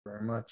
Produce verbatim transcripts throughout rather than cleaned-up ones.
very much.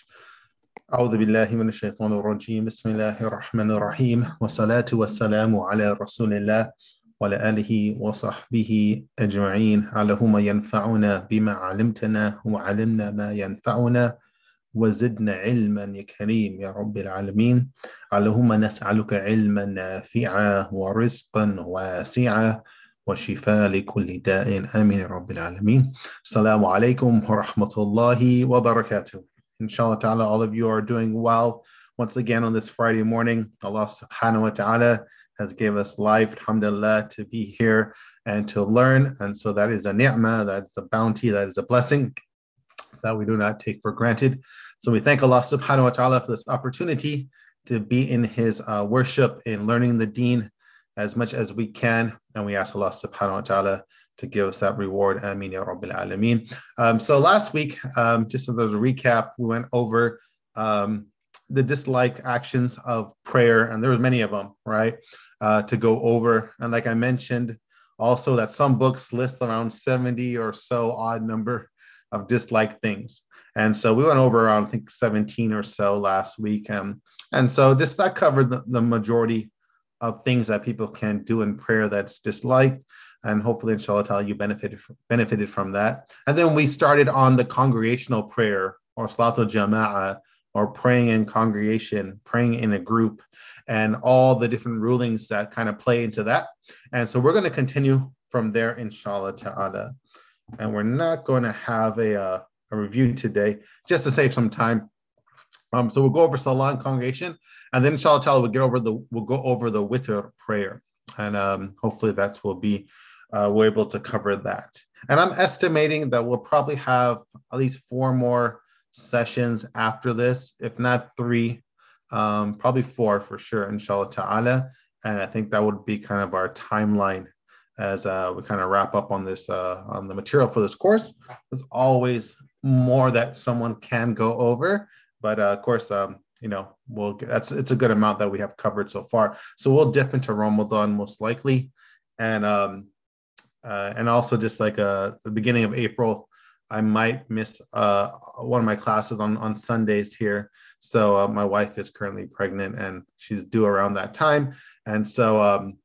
أعوذ بالله من الشيطان الرجيم بسم الله الرحمن الرحيم والصلاة والسلام على رسول الله وعلى آله وصحبه أجمعين اللهم ينفعنا بما علمتنا وعلمنا ما ينفعنا وزدنا علما يا كريم يا رب العالمين اللهم نسألك علما نافعا ورزقا واسعا وشفاء لكل داء آمين يا رب العالمين. Assalamu alaikum wa rahmatullahi wa barakatuh. Inshallah ta'ala, all of you are doing well. Once again on this Friday morning, Allah subhanahu wa ta'ala has given us life, alhamdulillah, to be here and to learn. And so that is a ni'mah, that is a bounty, that is a blessing that we do not take for granted. So we thank Allah subhanahu wa ta'ala for this opportunity to be in his uh, worship, in learning the deen as much as we can. And we ask Allah subhanahu wa ta'ala to give us that reward. Ameen ya Rabbil Alameen. Um, so last week, um, just as a recap, we went over um, the dislike actions of prayer, and there was many of them, right, uh, to go over. And like I mentioned, also that some books list around seventy or so odd number of disliked things. And so we went over around, I think, seventeen or so last week. Um, and so just that covered the, the majority of things that people can do in prayer that's disliked. And hopefully, inshallah ta'ala, you benefited from, benefited from that. And then we started on the congregational prayer, or salatul jama'ah, or praying in congregation, praying in a group, and all the different rulings that kind of play into that. And so we're going to continue from there, inshallah ta'ala. And we're not going to have a, uh, a review today, just to save some time. Um, so we'll go over salah and congregation, and then inshallah ta'ala, we'll get over the we'll go over the witr prayer, and um, hopefully that will be uh, we're able to cover that. And I'm estimating that we'll probably have at least four more sessions after this, if not three, um, probably four for sure, inshallah ta'ala. And I think that would be kind of our timeline as uh, we kind of wrap up on this uh, on the material for this course. There's always more that someone can go over. But uh, of course, um, you know, we'll that's it's a good amount that we have covered so far. So we'll dip into Ramadan most likely, and um, uh, and also just like uh, the beginning of April, I might miss uh, one of my classes on on Sundays here. So uh, my wife is currently pregnant, and she's due around that time, and so um,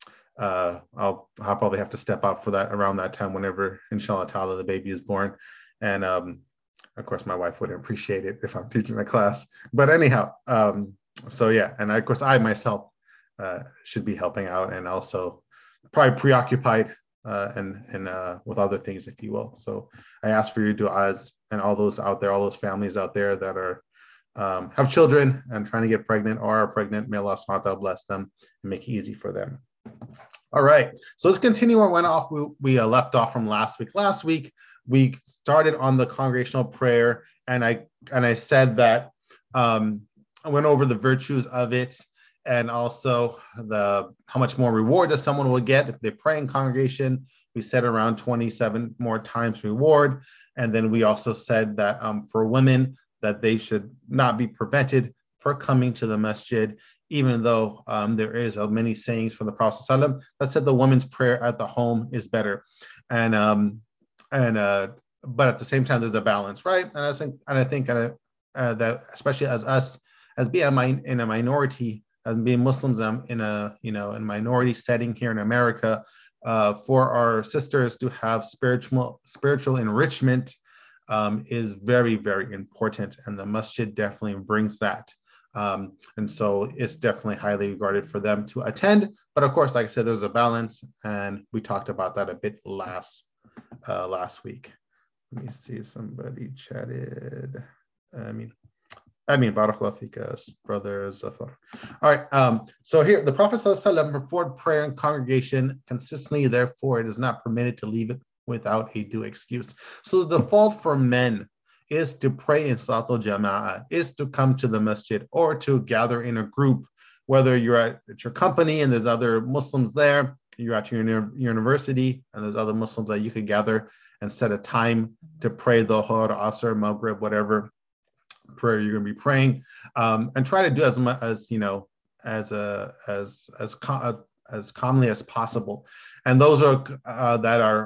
uh, I'll I'll probably have to step out for that around that time whenever, inshallah ta'ala, the baby is born, and um, of course, my wife wouldn't appreciate it if I'm teaching my class. But anyhow, um, so yeah, and I, of course, I myself uh, should be helping out and also probably preoccupied uh, and and uh, with other things, if you will. So I ask for your du'as and all those out there, all those families out there that are um, have children and trying to get pregnant or are pregnant. May Allah subhanahu wa ta'ala bless them and make it easy for them. All right, so let's continue where we went off. We, we uh, left off from last week. Last week, we started on the congregational prayer, and I and I said that um, I went over the virtues of it, and also the how much more reward that someone will get if they pray in congregation. We said around twenty-seven more times reward, and then we also said that um, for women that they should not be prevented for coming to the masjid, even though um, there is uh, many sayings from the Prophet ﷺ that said the woman's prayer at the home is better, and um, and uh, but at the same time there's a balance, right? And I think and I think uh, uh, that especially as us as being a min- in a minority, as being Muslims um, in a you know in minority setting here in America, uh, for our sisters to have spiritual spiritual enrichment um, is very very important, and the masjid definitely brings that. Um, and so it's definitely highly regarded for them to attend. But of course, like I said, there's a balance, and we talked about that a bit last uh, last week. Let me see, somebody chatted. I mean, I mean, Barakallahu fikas, brother Zafar. All right, um, so here, the Prophet ﷺ performed prayer in congregation consistently, therefore it is not permitted to leave it without a due excuse. So the default for men is to pray in salatul jama'ah, is to come to the masjid or to gather in a group, whether you're at, at your company and there's other Muslims there, you're at your uni- university and there's other Muslims that you could gather and set a time to pray Dhuhr, Asr, Maghrib, whatever prayer you're going to be praying, um, and try to do as much as, you know, as a, as as com- as commonly as possible. And those are uh, that are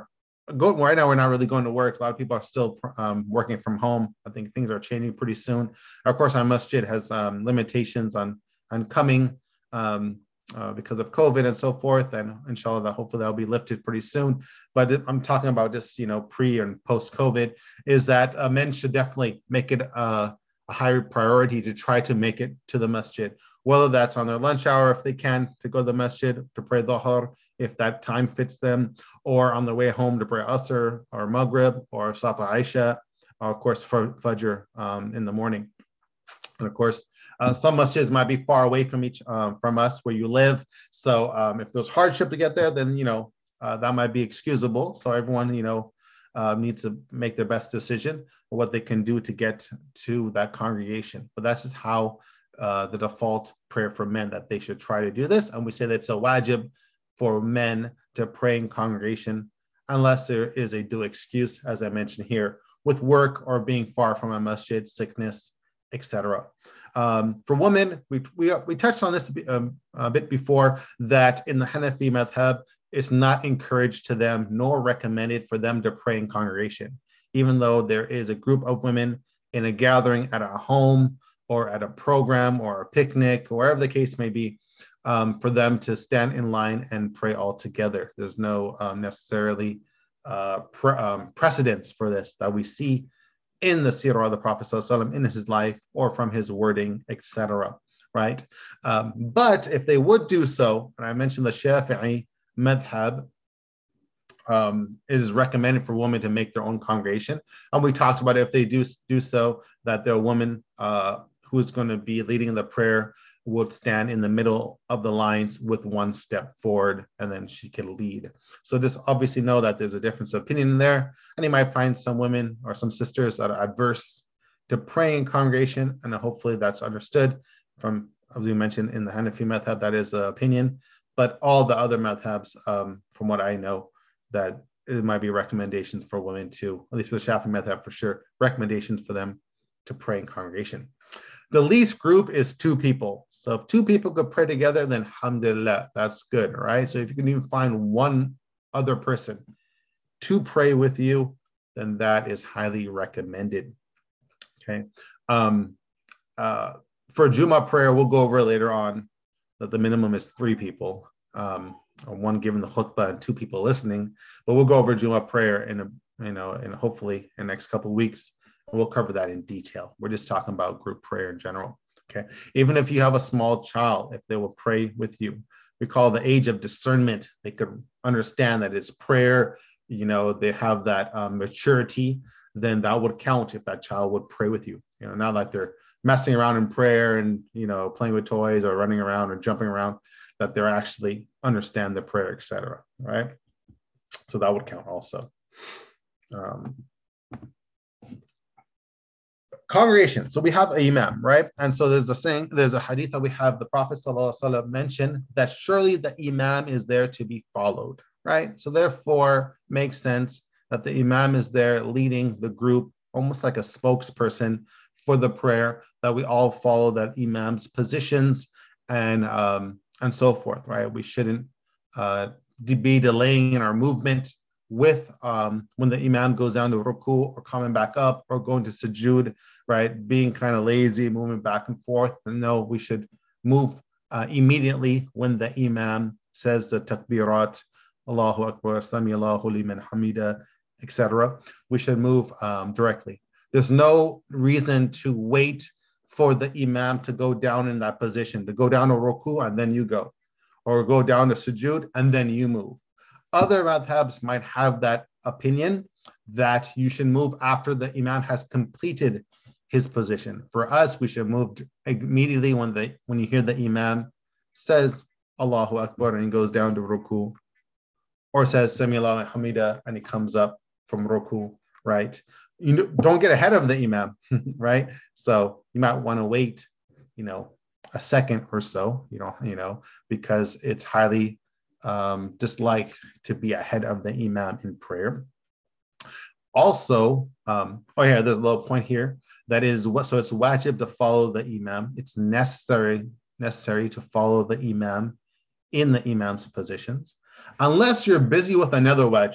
go right now, we're not really going to work. A lot of people are still um, working from home. I think things are changing pretty soon. Of course, our masjid has um, limitations on on coming um, uh, because of COVID and so forth. And inshallah, that hopefully that'll be lifted pretty soon. But I'm talking about just, you know, pre and post COVID, is that uh, men should definitely make it uh, a higher priority to try to make it to the masjid, whether that's on their lunch hour, if they can, to go to the masjid to pray dhuhr, if that time fits them, or on their way home to pray Asr or Maghrib or Salat Aisha, or of course for Fajr um, in the morning. And of course, uh, some masjids might be far away from each um, from us where you live. So um, if there's hardship to get there, then you know uh, that might be excusable. So everyone you know uh, needs to make their best decision of what they can do to get to that congregation. But that's just how uh, the default prayer for men, that they should try to do this. And we say that it's a wajib for men to pray in congregation, unless there is a due excuse, as I mentioned here, with work or being far from a masjid, sickness, et cetera. Um, for women, we, we, we touched on this um, a bit before, that in the Hanafi madhab, it's not encouraged to them nor recommended for them to pray in congregation, even though there is a group of women in a gathering at a home or at a program or a picnic, or wherever the case may be, um, for them to stand in line and pray all together. There's no um, necessarily uh, pre- um, precedence for this that we see in the Sirah of the Prophet ﷺ, in his life, or from his wording, et cetera. Right? Um, but if they would do so, and I mentioned the Shafi'i madhab, um, it is recommended for women to make their own congregation. And we talked about if they do do so, that their woman uh, who's going to be leading the prayer would stand in the middle of the lines with one step forward, and then she can lead. So just obviously know that there's a difference of opinion there, and you might find some women or some sisters that are adverse to praying in congregation, and hopefully that's understood from, as we mentioned, in the Hanafi madhab, that is the opinion. But all the other madhabs, um, from what I know, that it might be recommendations for women to, at least for the Shafi'i madhab for sure, recommendations for them to pray in congregation. The least group is two people. So if two people could pray together, then alhamdulillah, that's good, right? So if you can even find one other person to pray with you, then that is highly recommended, okay? Um, uh, for Jummah prayer, we'll go over later on that the minimum is three people, um, one giving the khutbah and two people listening, but we'll go over Jummah prayer in a, you know, and hopefully in the next couple of weeks. We'll cover that in detail. We're just talking about group prayer in general, okay? Even if you have a small child, if they will pray with you, we call the age of discernment. They could understand that it's prayer, you know, they have that um, maturity, then that would count if that child would pray with you. You know, not like they're messing around in prayer and, you know, playing with toys or running around or jumping around, that they're actually understand the prayer, et cetera, right? So that would count also. Um, Congregation. So we have an imam, right? And so there's a saying, there's a hadith that we have the Prophet ﷺ mentioned that surely the imam is there to be followed, right? So therefore, makes sense that the imam is there leading the group, almost like a spokesperson for the prayer, that we all follow that imam's positions and um, and so forth, right? We shouldn't uh, be delaying in our movement with um, when the imam goes down to ruku or coming back up or going to sujood, right? Being kind of lazy, moving back and forth. And no, we should move uh, immediately when the imam says the takbirat, Allahu Akbar, Sami Allahu liman hamida, et cetera. We should move um, directly. There's no reason to wait for the imam to go down in that position, to go down to ruku and then you go, or go down to sujood and then you move. Other madhabs might have that opinion that you should move after the imam has completed his position. For us, we should move immediately when the when you hear the imam says Allahu Akbar and he goes down to ruku, or says Sami Allahu Hamida and he comes up from ruku, right? You don't get ahead of the imam, right? So you might want to wait, you know, a second or so, you know, you know, because it's highly um, disliked to be ahead of the imam in prayer. Also, um, oh yeah, there's a little point here. That is what, so it's wajib to follow the imam. It's necessary, necessary to follow the imam in the imam's positions, unless you're busy with another wajib.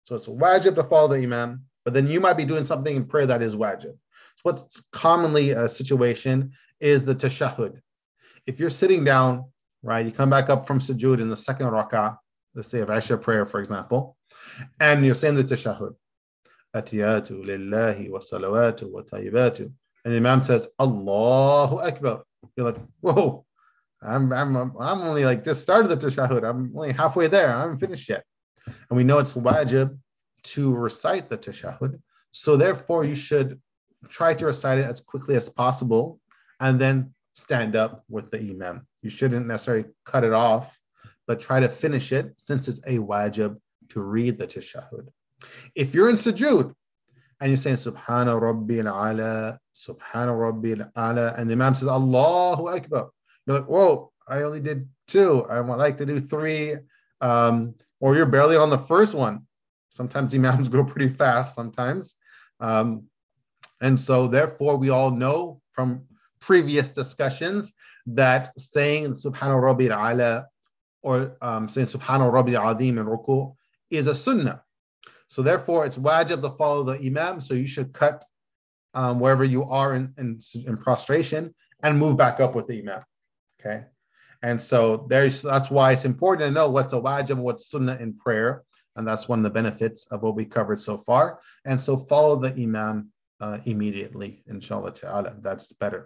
So it's wajib to follow the imam, but then you might be doing something in prayer that is wajib. So what's commonly a situation is the tashahhud. If you're sitting down, right, you come back up from sujood in the second rak'ah, let's say of Isha prayer, for example, and you're saying the tashahhud. Atiyatu lillahi wa salawatu wa tayyibatu. And the imam says, Allahu Akbar. You're like, whoa, I'm, I'm, I'm only like just started the tashahhud. I'm only halfway there. I haven't finished yet. And we know it's wajib to recite the tashahhud. So therefore, you should try to recite it as quickly as possible and then stand up with the imam. You shouldn't necessarily cut it off, but try to finish it since it's a wajib to read the tashahhud. If you're in sujood and you're saying Subhana Rabbil Ala, Subhana Rabbil Ala, and the imam says Allahu Akbar, you're like, whoa, I only did two. I would like to do three. Um, or you're barely on the first one. Sometimes imams go pretty fast sometimes. Um, and so therefore we all know from previous discussions that saying Subhana Rabbil Ala or um, saying Subhana Rabbil Azim in ruku is a sunnah. So therefore, it's wajib to follow the imam. So you should cut um, wherever you are in, in, in prostration and move back up with the imam. Okay, and so there's that's why it's important to know what's a wajib and what's sunnah in prayer, and that's one of the benefits of what we covered so far. And so follow the imam uh, immediately, inshallah ta'ala. That's better.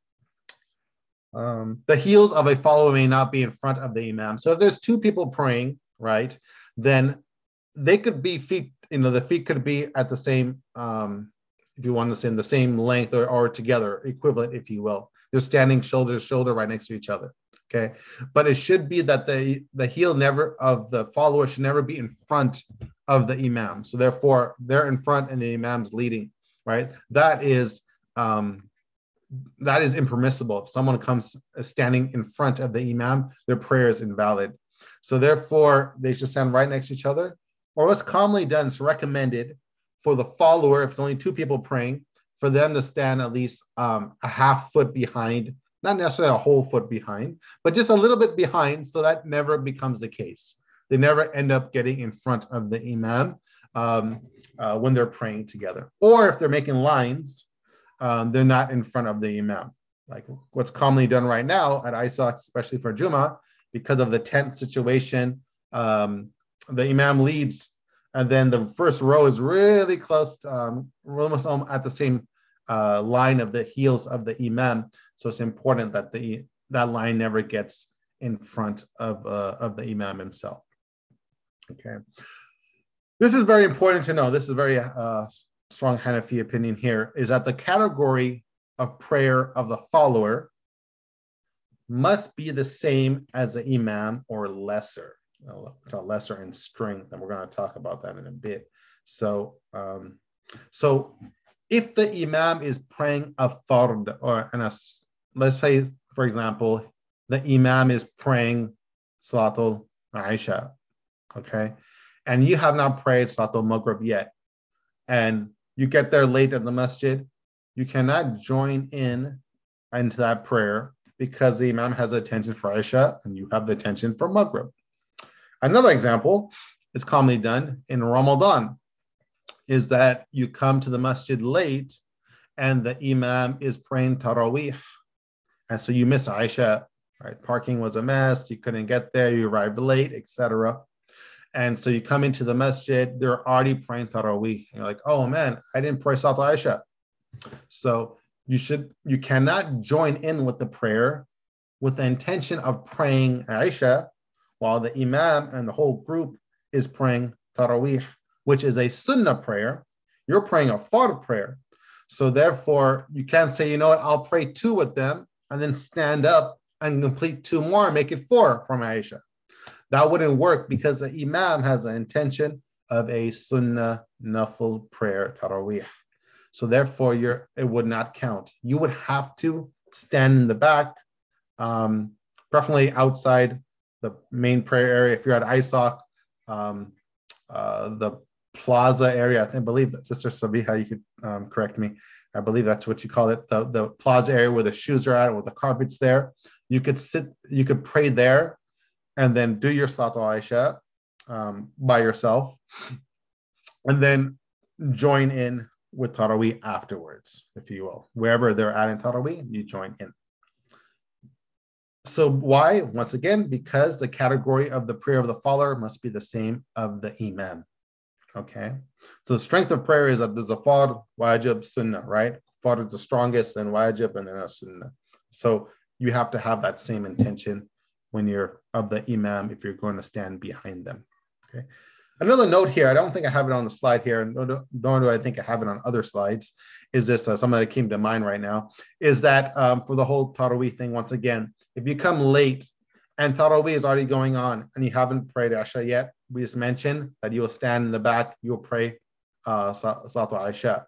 Um, the heels of a follower may not be in front of the imam. So if there's two people praying, right, then they could be feet, you know, the feet could be at the same, um, if you want to say in the same length or, or together, equivalent, if you will. They're standing shoulder to shoulder right next to each other, okay? But it should be that the, the heel never of the follower should never be in front of the imam. So therefore, they're in front and the imam's leading, right? That is, um, that is impermissible. If someone comes standing in front of the imam, their prayer is invalid. So therefore, they should stand right next to each other. Or what's commonly done, it's recommended for the follower, if it's only two people praying, for them to stand at least um, a half foot behind, not necessarily a whole foot behind, but just a little bit behind, so that never becomes the case. They never end up getting in front of the imam um, uh, when they're praying together. Or if they're making lines, um, they're not in front of the imam. Like what's commonly done right now at I S A Q, especially for Jummah, because of the tent situation, um, the imam leads, and then the first row is really close, to, um, almost at the same uh, line of the heels of the imam. So it's important that the that line never gets in front of uh, of the imam himself. Okay, this is very important to know. This is a very uh, strong Hanafi opinion here. Is that the category of prayer of the follower must be the same as the imam or lesser. lesser in strength, and we're going to talk about that in a bit. So, um, so if the imam is praying a fard, or and a, let's say, for example, the imam is praying Salatul Aisha, okay, and you have not prayed Salatul Maghrib yet, and you get there late at the masjid, you cannot join in into that prayer because the imam has attention for Aisha and you have the attention for Maghrib. Another example is commonly done in Ramadan, is that you come to the masjid late and the imam is praying Taraweeh. And so you miss Aisha, right? Parking was a mess, you couldn't get there, you arrived late, et cetera. And so you come into the masjid, they're already praying Taraweeh. You're like, oh man, I didn't pray Salat Aisha. So you should, you cannot join in with the prayer with the intention of praying Aisha, while the imam and the whole group is praying Taraweeh, which is a sunnah prayer. You're praying a fard prayer. So therefore, you can't say, you know what, I'll pray two with them and then stand up and complete two more and make it four from Aisha. That wouldn't work because the imam has an intention of a sunnah nafil prayer, Taraweeh. So therefore, you're, it would not count. You would have to stand in the back, um, preferably outside the main prayer area. If you're at I S A Q, um, uh, the plaza area, I think, I believe that Sister Sabiha, you could um, correct me. I believe that's what you call it. The, the plaza area where the shoes are at, or the carpet's there. You could sit, you could pray there and then do your Salat Aisha um, by yourself. and then join in with Taraweeh afterwards, if you will. Wherever they're at in Taraweeh, you join in. So why? Once again, because the category of the prayer of the follower must be the same of the imam. Okay, so the strength of prayer is that there's a fard, wajib, sunnah, right? Fard is the strongest, then wajib, and then a sunnah. So you have to have that same intention when you're of the imam if you're going to stand behind them. Okay. Another note here, I don't think I have it on the slide here, nor do, nor do I think I have it on other slides, is this uh, something that came to mind right now, is that um, for the whole Taraweeh thing, once again, if you come late and Taraweeh is already going on and you haven't prayed Isha yet, we just mentioned that you will stand in the back, you'll pray uh, Salatul Isha.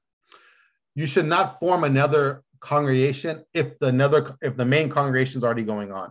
You should not form another congregation if the another if the main congregation is already going on.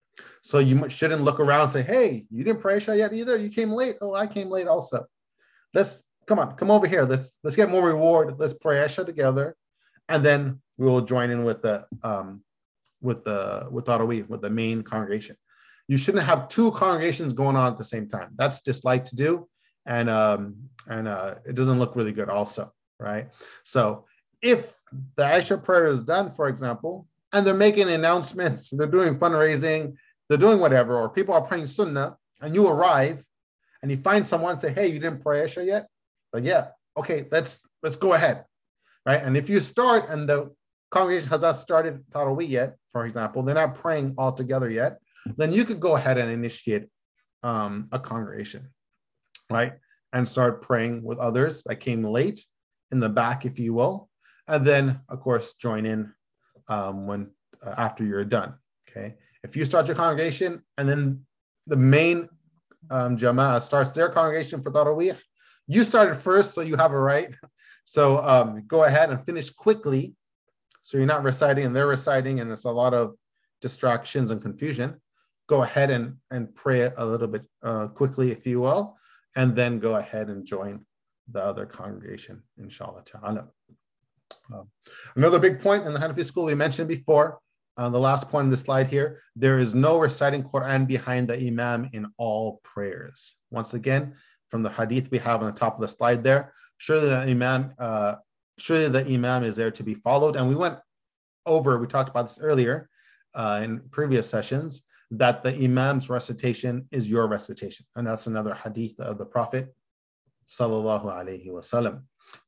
So you shouldn't look around and say, hey, you didn't pray Isha yet either? You came late. Oh, I came late also. Let's, come on, come over here. Let's let's get more reward. Let's pray Isha together. And then we will join in with the um with the with Taraweeh, with the main congregation. You shouldn't have two congregations going on at the same time. That's disliked to do. And um, and uh, it doesn't look really good also, right? So if the Isha prayer is done, for example, and they're making announcements, they're doing fundraising, they're doing whatever, or people are praying Sunnah, and you arrive and you find someone and say, hey, you didn't pray Isha yet? Like, yeah, okay, let's let's go ahead, right? And if you start and the congregation has not started Taraweeh yet, for example, they're not praying all together yet, then you could go ahead and initiate um, a congregation, right? And start praying with others that came late in the back, if you will. And then, of course, join in um, when uh, after you're done, okay? If you start your congregation and then the main um, Jama'ah starts their congregation for Taraweeh, you started first, so you have a right. So um, go ahead and finish quickly. So you're not reciting and they're reciting and it's a lot of distractions and confusion. Go ahead and, and pray a little bit uh, quickly, if you will, and then go ahead and join the other congregation, inshallah ta'ala. Uh, another big point in the Hanafi school we mentioned before, on uh, the last point in the slide here, there is no reciting Quran behind the imam in all prayers. Once again, from the hadith we have on the top of the slide there, surely the imam, uh, surely the imam is there to be followed. And we went over, we talked about this earlier uh, in previous sessions, that the imam's recitation is your recitation. And that's another hadith of the Prophet sallallahu alaihi wasallam.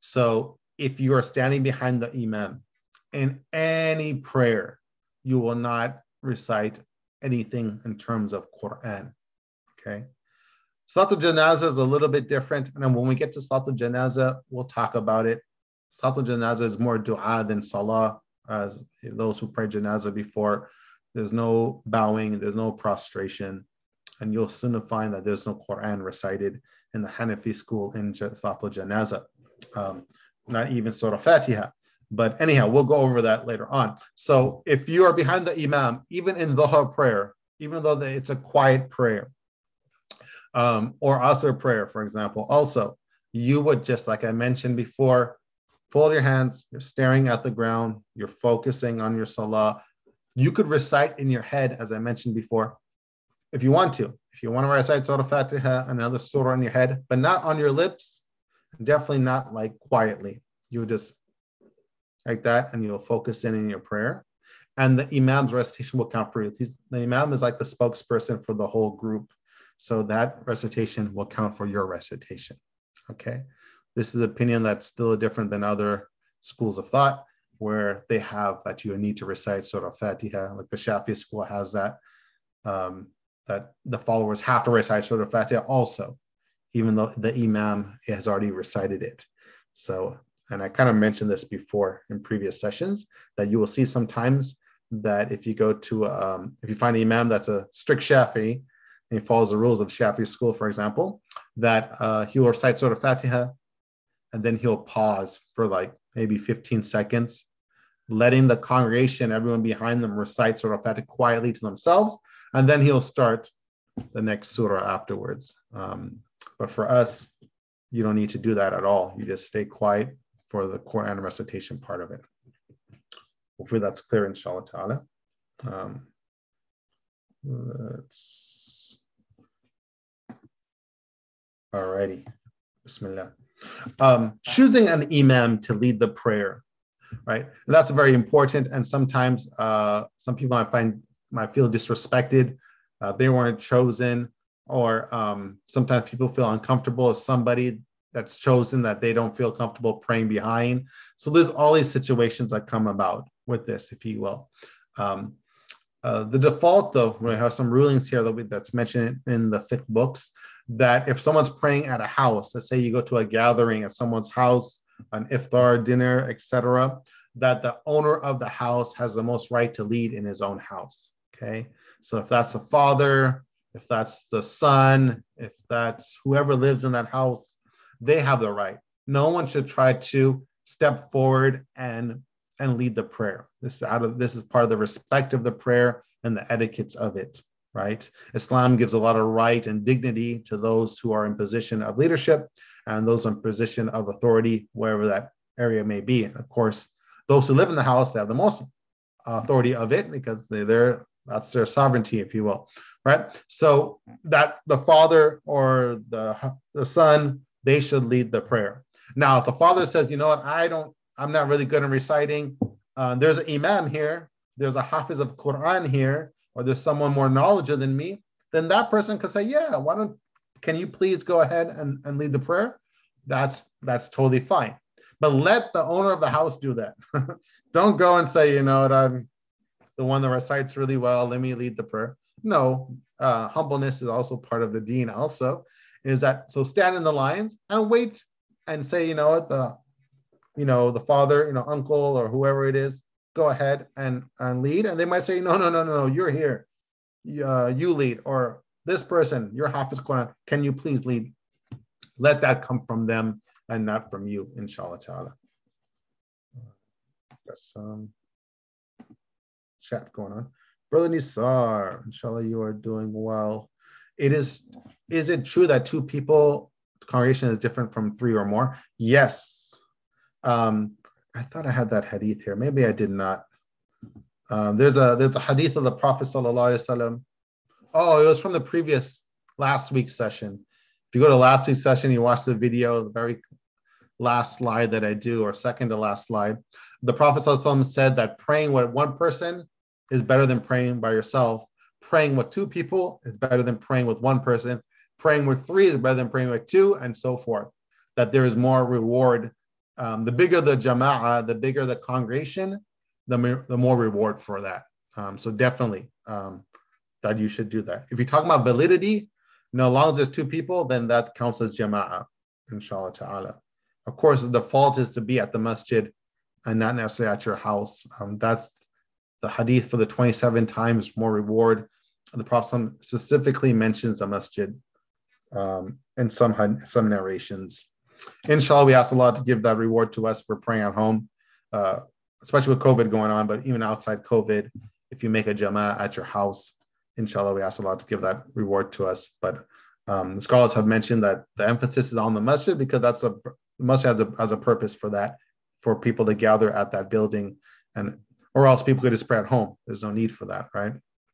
So if you are standing behind the imam in any prayer, you will not recite anything in terms of Quran, okay? Salatul Janazah is a little bit different. And then when we get to Salatul Janazah, we'll talk about it. Salatul Janazah is more dua than salah, as those who prayed Janazah before. There's no bowing, there's no prostration, and you'll soon find that there's no Quran recited in the Hanafi school in Salatul Janazah, um, not even Surah Fatiha. But anyhow, we'll go over that later on. So if you are behind the imam, even in Dhuhr prayer, even though it's a quiet prayer, um, or Asr prayer, for example, also, you would just, like I mentioned before, fold your hands, you're staring at the ground, you're focusing on your salah. You could recite in your head, as I mentioned before, if you want to. If you want to recite Surah Fatiha, another surah in your head, but not on your lips, definitely not like quietly. You would just like that, and you'll focus in in your prayer. And the imam's recitation will count for you. The imam is like the spokesperson for the whole group. So that recitation will count for your recitation, okay? This is an opinion that's still different than other schools of thought, where they have that you need to recite Surah Fatiha, like the Shafi school has that, um, that the followers have to recite Surah Fatiha also, even though the imam has already recited it. So, and I kind of mentioned this before in previous sessions, that you will see sometimes that if you go to, um, if you find an imam that's a strict Shafi, and he follows the rules of Shafi school, for example, that uh, he will recite Surah Fatiha, and then he'll pause for like maybe fifteen seconds, letting the congregation, everyone behind them, recite Surah Fatiha quietly to themselves, and then he'll start the next surah afterwards. Um, but for us, you don't need to do that at all. You just stay quiet for the Quran recitation part of it. Hopefully that's clear, inshallah ta'ala. Um, let's, alrighty, Bismillah. Um, choosing an imam to lead the prayer, right? And that's very important. And sometimes uh, some people I find might feel disrespected. Uh, they weren't chosen, or um, sometimes people feel uncomfortable if somebody that's chosen that they don't feel comfortable praying behind. So there's all these situations that come about with this, if you will. Um, uh, the default, though, we have some rulings here that we, that's mentioned in the fiqh books, that if someone's praying at a house, let's say you go to a gathering at someone's house, an iftar, dinner, et cetera, that the owner of the house has the most right to lead in his own house, okay? So if that's the father, if that's the son, if that's whoever lives in that house, they have the right. No one should try to step forward and and lead the prayer. This is out of this is part of the respect of the prayer and the etiquettes of it, right? Islam gives a lot of right and dignity to those who are in position of leadership and those in position of authority, wherever that area may be. And of course, those who live in the house, they have the most authority of it because they, they're that's their sovereignty, if you will, right? So that the father or the the son, they should lead the prayer. Now, if the father says, you know what, I don't, I'm not really good in reciting. Uh, there's an imam here. There's a hafiz of Quran here, or there's someone more knowledgeable than me. Then that person could say, yeah, why don't, can you please go ahead and, and lead the prayer? That's that's totally fine. But let the owner of the house do that. Don't go and say, you know what, I'm the one that recites really well. Let me lead the prayer. No, uh, humbleness is also part of the deen. Also, is that so? Stand in the lines and wait and say, you know what, the you know, the father, you know, uncle or whoever it is, go ahead and, and lead. And they might say, no, no, no, no, no, you're here. Uh, you lead. Or this person, your Hafiz Quran, can you please lead? Let that come from them and not from you, inshallah ta'ala. Got some chat going on. Brother Nisar, inshallah, you are doing well. It is, is it true that two people, congregation is different from three or more? Yes. Um, I thought I had that hadith here. Maybe I did not. Um, there's a there's a hadith of the Prophet sallallahu alaihi wasallam. Oh, it was from the previous last week's session. If you go to last week's session, you watch the video, the very last slide that I do, or second to last slide. The Prophet sallallahu alaihi wasallam said that praying with one person is better than praying by yourself. Praying with two people is better than praying with one person. Praying with three is better than praying with two, and so forth. That there is more reward. Um, the bigger the jama'ah, the bigger the congregation, the, the more reward for that. Um, so definitely um, that you should do that. If you're talking about validity, no, as long as there's two people, then that counts as jama'ah, inshallah ta'ala. Of course, the default is to be at the masjid and not necessarily at your house. Um, that's the hadith for the twenty-seven times more reward. The Prophet specifically mentions a masjid um, in some, some narrations. Inshallah, we ask Allah to give that reward to us for praying at home, uh, especially with COVID going on, but even outside COVID, if you make a jama'ah at your house, inshallah, we ask Allah to give that reward to us. But um, the scholars have mentioned that the emphasis is on the masjid because that's a the masjid has a, has a purpose for that, for people to gather at that building, and or else people could just pray at home. There's no need for that, right?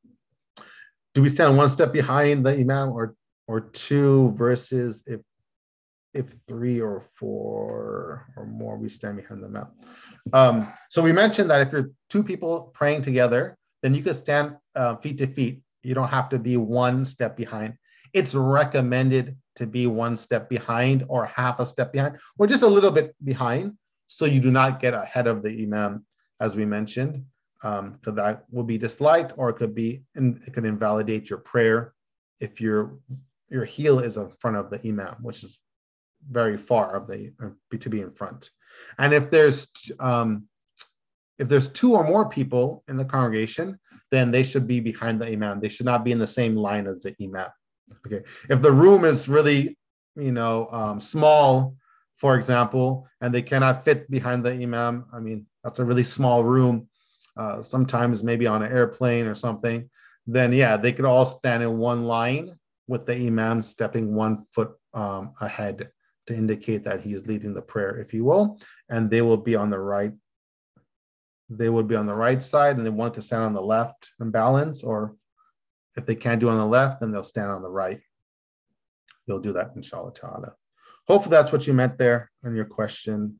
Do we stand one step behind the imam or or two verses if if three or four or more, we stand behind the imam. Um, so we mentioned that if you're two people praying together, then you can stand uh, feet to feet. You don't have to be one step behind. It's recommended to be one step behind or half a step behind or just a little bit behind so you do not get ahead of the imam, as we mentioned, because um, that will be disliked or it could be, it could invalidate your prayer if your, your heel is in front of the imam, which is very far of the uh, to be in front. And if there's um, if there's two or more people in the congregation, then they should be behind the imam. They should not be in the same line as the imam. Okay. If the room is really, you know, um, small, for example, and they cannot fit behind the imam, I mean, that's a really small room. Uh, sometimes maybe on an airplane or something. Then yeah, they could all stand in one line with the imam stepping one foot um, ahead to indicate that he is leading the prayer, if you will, and they will be on the right. They would be on the right side, and they want to stand on the left and balance, or if they can't do on the left, then they'll stand on the right. They'll do that, inshallah ta'ala. hopefully that's what you meant there in your question.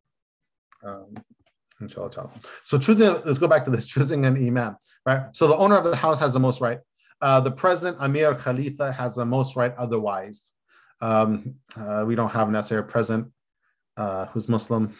Um, inshallah. So choosing, let's go back to this, choosing an imam, right? So the owner of the house has the most right. Uh, the president, Amir, Khalifa has the most right otherwise. Um, uh, we don't have necessarily a president uh, who's Muslim,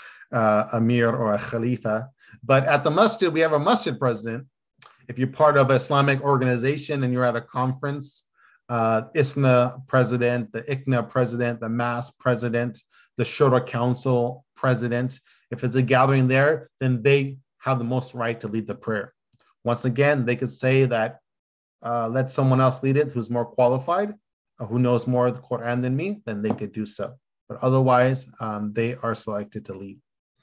uh, Amir or a Khalifa. But at the masjid, we have a masjid president. If you're part of an Islamic organization and you're at a conference, uh, I S N A president, the I C N A president, the M A S president, the Shura Council president, if it's a gathering there, then they have the most right to lead the prayer. Once again, they could say that, uh, let someone else lead it who's more qualified, uh, who knows more of the Quran than me, then they could do so. But otherwise, um, they are selected to lead.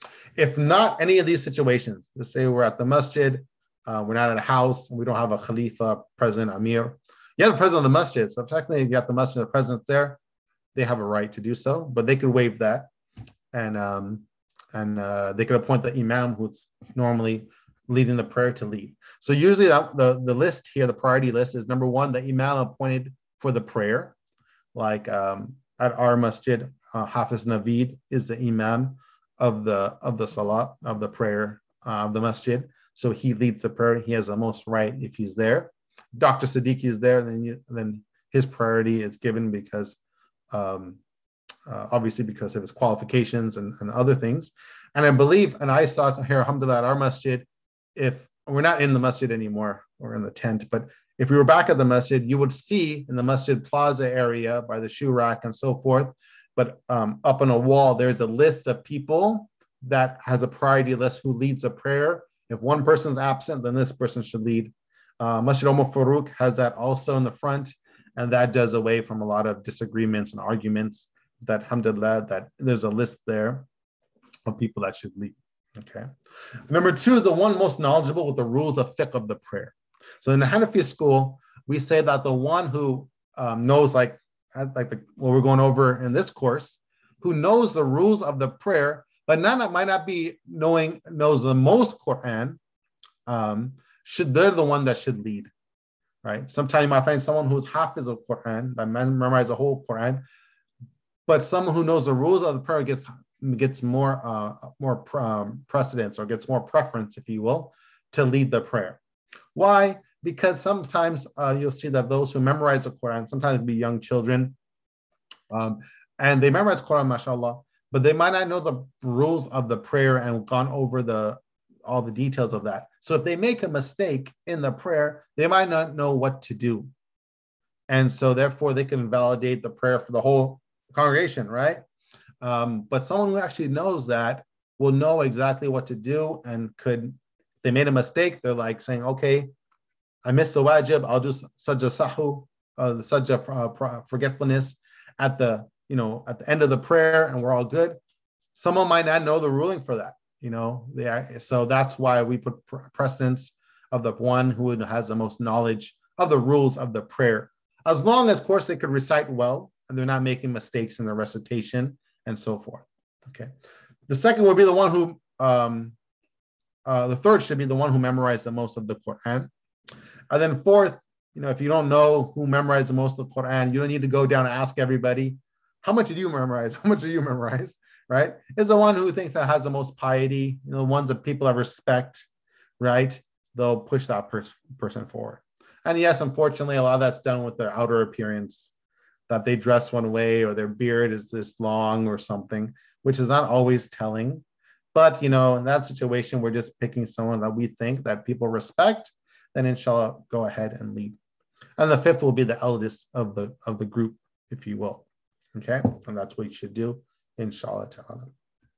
If not any of these situations, let's say we're at the masjid, uh, we're not at a house, and we don't have a Khalifa, president, Amir. You have the president of the masjid, so technically if you have the masjid, the president's there, they have a right to do so, but they could waive that. And um, and uh, they could appoint the imam who's normally leading the prayer to lead. So usually that, the, the list here, the priority list is number one, the imam appointed for the prayer. Like um, at our masjid, uh, Hafiz Naveed is the imam of the of the salah, of the prayer uh, of the masjid. So he leads the prayer. He has the most right if he's there. Doctor Siddiqui is there, then you, then his priority is given because um, uh, obviously because of his qualifications and, and other things. And I believe, and I saw here, alhamdulillah, at our masjid, if we're not in the masjid anymore, we're in the tent, but if we were back at the masjid, you would see in the masjid plaza area by the shoe rack and so forth, but um, up on a wall, there's a list of people that has a priority list who leads a prayer. If one person's absent, then this person should lead. Uh, Masjid Omar Farouk has that also in the front, and that does away from a lot of disagreements and arguments that, alhamdulillah, that there's a list there of people that should lead. Okay. Number two is the one most knowledgeable with the rules of fiqh of the prayer. So in the Hanafi school, we say that the one who um, knows, like, like the, what we're going over in this course, who knows the rules of the prayer, but not, might not be knowing, knows the most Quran, um, should they're the one that should lead, right? Sometimes you might find someone who's hafiz of Quran, that memorize the whole Quran, but someone who knows the rules of the prayer gets gets more uh, more um, precedence or gets more preference, if you will, to lead the prayer. Why? Because sometimes uh, you'll see that those who memorize the Quran, sometimes be young children, um, and they memorize Quran, mashallah, but they might not know the rules of the prayer and gone over the all the details of that. So if they make a mistake in the prayer, they might not know what to do. And so therefore they can invalidate the prayer for the whole congregation, right? Um, but someone who actually knows that will know exactly what to do and could, if they made a mistake, they're like saying, okay, I missed the wajib, I'll do sajda sahu, uh, the sajda uh, forgetfulness at the, you know, at the end of the prayer, and we're all good. Someone might not know the ruling for that, you know. They are, so that's why we put precedence of the one who has the most knowledge of the rules of the prayer. As long as, of course, they could recite well and they're not making mistakes in the recitation and so forth. Okay. The second would be the one who, um, uh, the third should be the one who memorized the most of the Quran. And then fourth, you know, if you don't know who memorized the most of the Quran, you don't need to go down and ask everybody, how much did you memorize? How much did you memorize? Right? Is the one who thinks that has the most piety, you know, the ones that people have respect, right? They'll push that pers- person forward. And yes, unfortunately, a lot of that's done with their outer appearance, that they dress one way or their beard is this long or something, which is not always telling. But, you know, in that situation, we're just picking someone that we think that people respect, then inshallah, go ahead and lead. And the fifth will be the eldest of the of the group, if you will. Okay, and that's what you should do, inshallah ta'ala.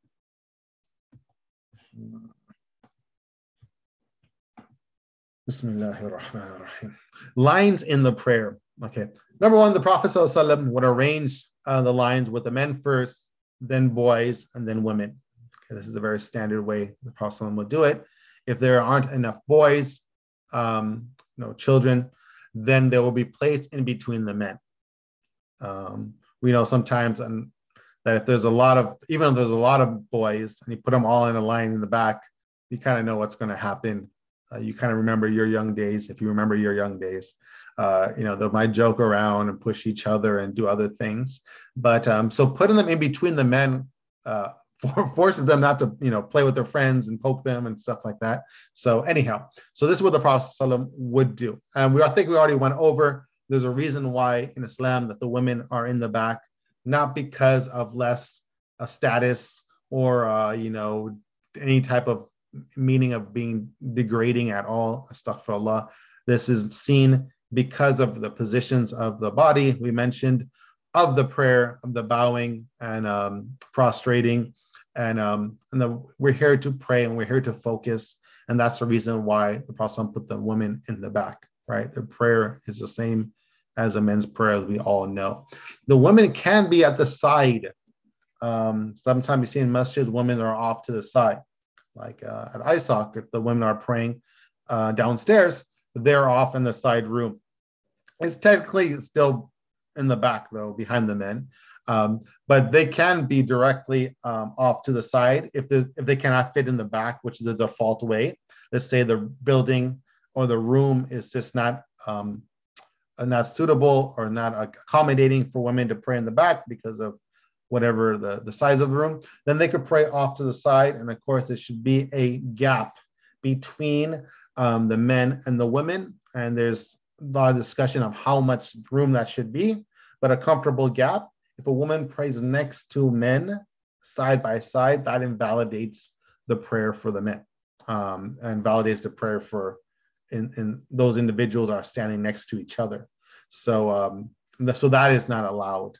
Bismillahir Rahmanir Rahim. Lines in the prayer. Okay. Number one, the Prophet ﷺ would arrange uh, the lines with the men first, then boys, and then women. Okay, this is a very standard way the Prophet ﷺ would do it. If there aren't enough boys, um, no children, then they will be placed in between the men. Um, we know sometimes and that if there's a lot of, even if there's a lot of boys and you put them all in a line in the back, you kind of know what's going to happen Uh, you kind of remember your young days. If you remember your young days, uh, you know, they might joke around and push each other and do other things. But um, so putting them in between the men uh, for, forces them not to, you know, play with their friends and poke them and stuff like that. So anyhow, so this is what the Prophet ﷺ would do. And we, I think we already went over, there's a reason why in Islam that the women are in the back, not because of less uh, status or, uh, you know, any type of meaning of being degrading at all. Astaghfirullah. This is seen because of the positions of the body we mentioned, of the prayer, of the bowing and um, prostrating. And, um, and the, we're here to pray and we're here to focus. And that's the reason why the Prophet put the women in the back, right? The prayer is the same as a men's prayer, as we all know. The women can be at the side. Um, sometimes you see in masjids, women are off to the side. Like uh, at I S O C, if the women are praying uh, downstairs, they're off in the side room. It's technically still in the back, though, behind the men. Um, but they can be directly um, off to the side if, if they cannot fit in the back, which is the default way. Let's say the building or the room is just not um, not suitable or not accommodating for women to pray in the back because of whatever the, the size of the room, then they could pray off to the side. And of course, there should be a gap between um, the men and the women. And there's a lot of discussion of how much room that should be, but a comfortable gap. If a woman prays next to men side by side, that invalidates the prayer for the men um, and validates the prayer for in, in those individuals are standing next to each other. So, um, so that is not allowed.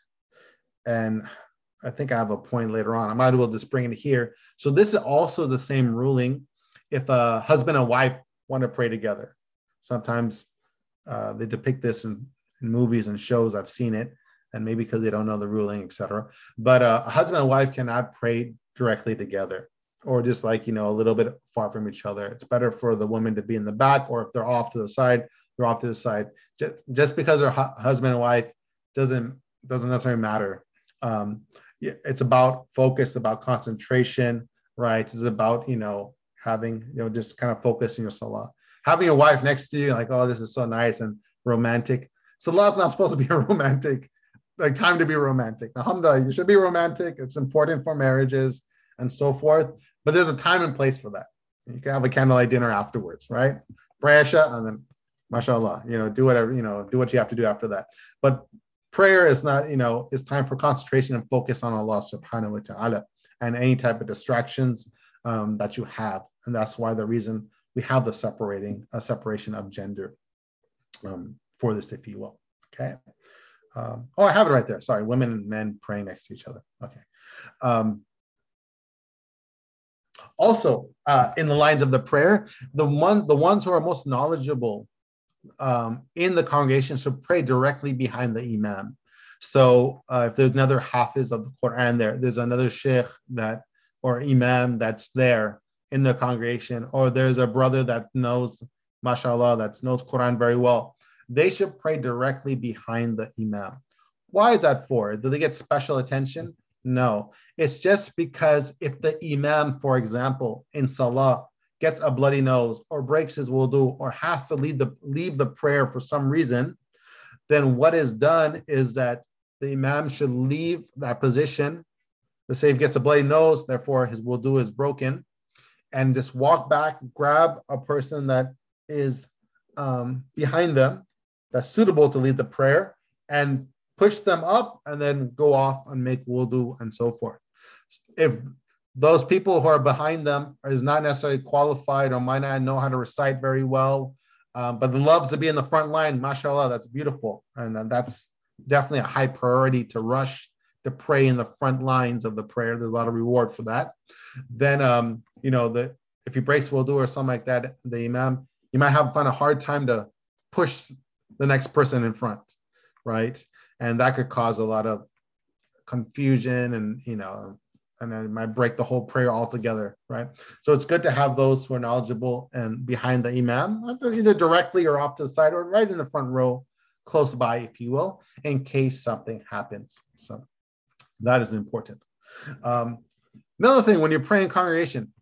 And I think I have a point later on. I might as well just bring it here. So this is also the same ruling if a husband and wife want to pray together. Sometimes uh, they depict this in, in movies and shows. I've seen it, and maybe because they don't know the ruling, et cetera. But uh, a husband and wife cannot pray directly together, or just like, you know, a little bit far from each other. It's better for the woman to be in the back, or if they're off to the side, they're off to the side. Just, just because they're hu- husband and wife doesn't doesn't necessarily matter. Um, it's about focus, about concentration, right? It's about, you know, having, you know, just kind of focusing your salah. Having a wife next to you, like, oh, this is so nice and romantic. Salah is not supposed to be a romantic, like time to be romantic. Alhamdulillah, you should be romantic. It's important for marriages and so forth. But there's a time and place for that. You can have a candlelight dinner afterwards, right? Pray Isha, and then, mashallah, you know, do whatever, you know, do what you have to do after that. But prayer is not, you know, it's time for concentration and focus on Allah subhanahu wa ta'ala and any type of distractions um, that you have. And that's why the reason we have the separating, a separation of gender um, for this, if you will. Okay. Um, oh, I have it right there. Sorry, women and men praying next to each other. Okay. Um, also, uh, in the lines of the prayer, the one, the ones who are most knowledgeable um, in the congregation should pray directly behind the imam. So uh, if there's another hafiz of the Quran there, there's another sheikh that or imam that's there in the congregation, or there's a brother that knows, mashallah, that knows Quran very well, they should pray directly behind the imam. Why is that for? Do they get special attention? No, it's just because if the imam, for example, in salah gets a bloody nose or breaks his wudu or has to leave the, leave the prayer for some reason, then what is done is that the imam should leave that position. Let's say he gets a bloody nose, therefore his wudu is broken, and just walk back, grab a person that is um, behind them, that's suitable to lead the prayer, and push them up, and then go off and make wudu and so forth. If those people who are behind them is not necessarily qualified or might not know how to recite very well, um, but loves to be in the front line, mashallah, that's beautiful. And uh, that's definitely a high priority to rush to pray in the front lines of the prayer. There's a lot of reward for that. Then, um, you know, the, if he breaks wudu or something like that, the imam, you might have find a hard time to push the next person in front, right? And that could cause a lot of confusion and, you know, and then it might break the whole prayer altogether, right? So it's good to have those who are knowledgeable and behind the imam, either directly or off to the side or right in the front row, close by, if you will, in case something happens. So that is important. Um, another thing, when you're praying in congregation,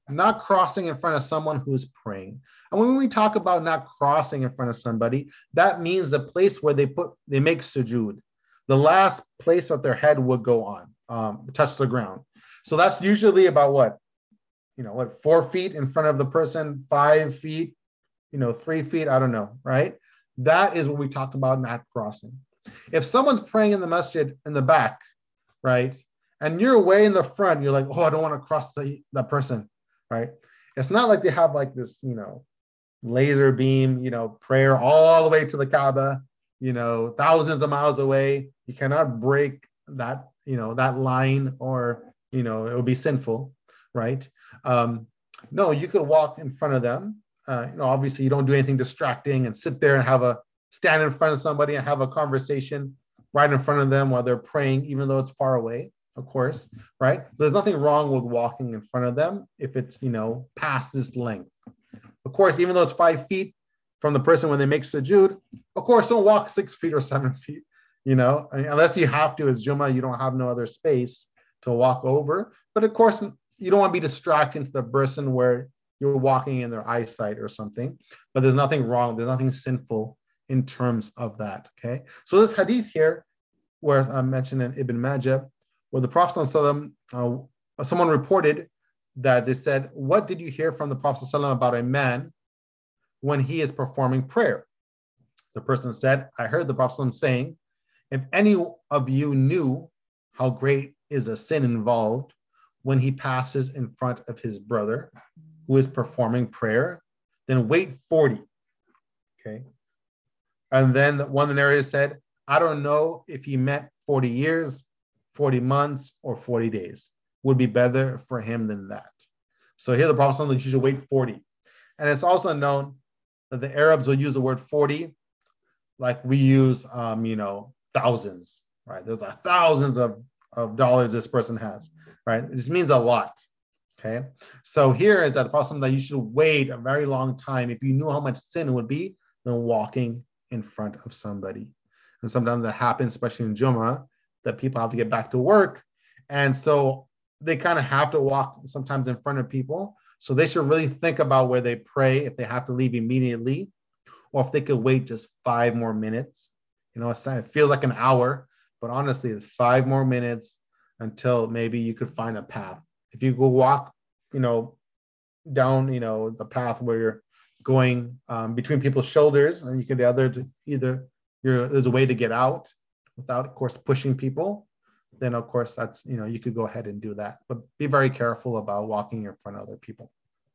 not crossing in front of someone who is praying. And when we talk about not crossing in front of somebody, that means the place where they put, they make sujood, the last place that their head would go on, um, touch the ground. So that's usually about what, you know, what, four feet in front of the person, five feet, you know, three feet, I don't know, right? That is what we talk about not crossing. If someone's praying in the masjid in the back, right, and you're way in the front, you're like, oh, I don't want to cross the, that person, right? It's not like they have like this, you know, laser beam, you know, prayer all the way to the Kaaba, you know, thousands of miles away. You cannot break that, you know, that line, or, you know, it would be sinful, right? Um, no, you could walk in front of them. Uh, you know, obviously you don't do anything distracting and sit there and have a, stand in front of somebody and have a conversation right in front of them while they're praying, even though it's far away, of course, right? There's nothing wrong with walking in front of them if it's, you know, past this length. Of course, even though it's five feet from the person when they make sujood, of course, don't walk six feet or seven feet, you know, I mean, unless you have to, it's Jummah, you don't have no other space to walk over. But of course, you don't want to be distracting to the person where you're walking in their eyesight or something. But there's nothing wrong, there's nothing sinful in terms of that, okay? So this hadith here, where I mentioned in Ibn Majah, where the Prophet ﷺ, uh, someone reported that they said, what did you hear from the Prophet ﷺ about a man when he is performing prayer? The person said, I heard the Prophet ﷺ saying, if any of you knew how great is a sin involved when he passes in front of his brother who is performing prayer, then wait forty, okay? And then one of the narrators said, I don't know if he meant forty years, forty months, or forty days. Would be better for him than that. So here the Prophet said, you should wait forty. And it's also known that the Arabs will use the word forty like we use, um, you know, thousands, right? There's like thousands of, of dollars this person has, right? It just means a lot, okay? So here is that the Prophet said that you should wait a very long time if you knew how much sin it would be than walking in front of somebody. And sometimes that happens, especially in Jummah, that people have to get back to work. And so they kind of have to walk sometimes in front of people. So they should really think about where they pray, if they have to leave immediately, or if they could wait just five more minutes. You know, it feels like an hour, but honestly, it's five more minutes until maybe you could find a path. If you go walk, you know, down, you know, the path where you're going um, between people's shoulders, and you could either either you're, there's a way to get out without, of course, pushing people, then of course that's, you know, you could go ahead and do that. But be very careful about walking in front of other people.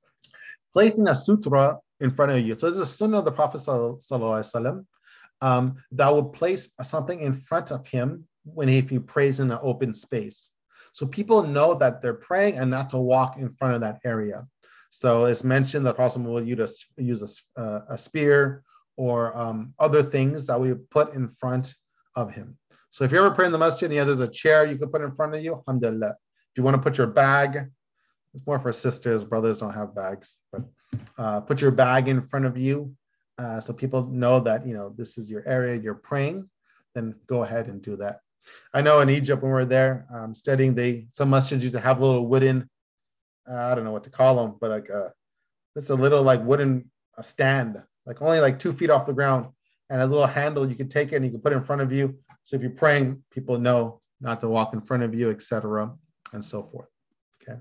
Placing a sutra in front of you. So this is a sunnah of the Prophet Sallallahu Alaihi Wasallam, um, that will place something in front of him when he, if he prays in an open space. So people know that they're praying and not to walk in front of that area. So it's mentioned that Prophet will use a, use a, uh, a spear or um, other things that we put in front of him. So if you ever pray in the masjid and yeah, there's a chair you could put in front of you, alhamdulillah. If you want to put your bag, it's more for sisters, brothers don't have bags, but uh, put your bag in front of you uh, so people know that, you know, this is your area, you're praying, then go ahead and do that. I know in Egypt when we were there um, studying, they some masjids used to have little wooden, uh, I don't know what to call them, but like a, it's a little like wooden a stand, like only like two feet off the ground, and a little handle you can take it and you can put it in front of you. So if you're praying, people know not to walk in front of you, et cetera, and so forth. Okay.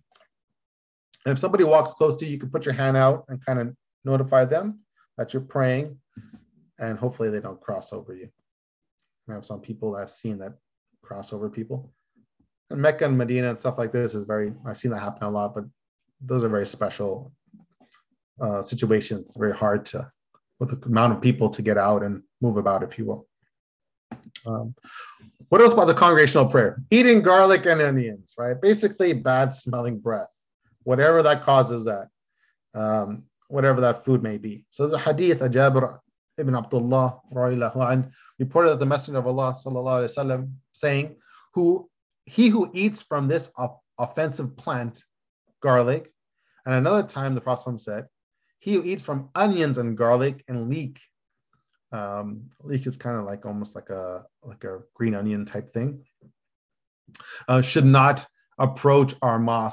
And if somebody walks close to you, you can put your hand out and kind of notify them that you're praying, and hopefully they don't cross over you. I have some people that I've seen that cross over people. And Mecca and Medina and stuff like this is very, I've seen that happen a lot, but those are very special uh, situations. It's very hard to, with the amount of people to get out and move about, if you will. Um, what else about the congregational prayer? Eating garlic and onions, right? Basically bad smelling breath, whatever that causes that, um, whatever that food may be. So there's a hadith, Jabir ibn Abdullah anh, reported that the Messenger of Allah sallallahu alaihi wasallam saying, "Who he who eats from this offensive plant, garlic," and another time the Prophet said, "He who eats from onions and garlic and leek." Um, leek is kind of like almost like a like a green onion type thing. Uh, should not approach our mosque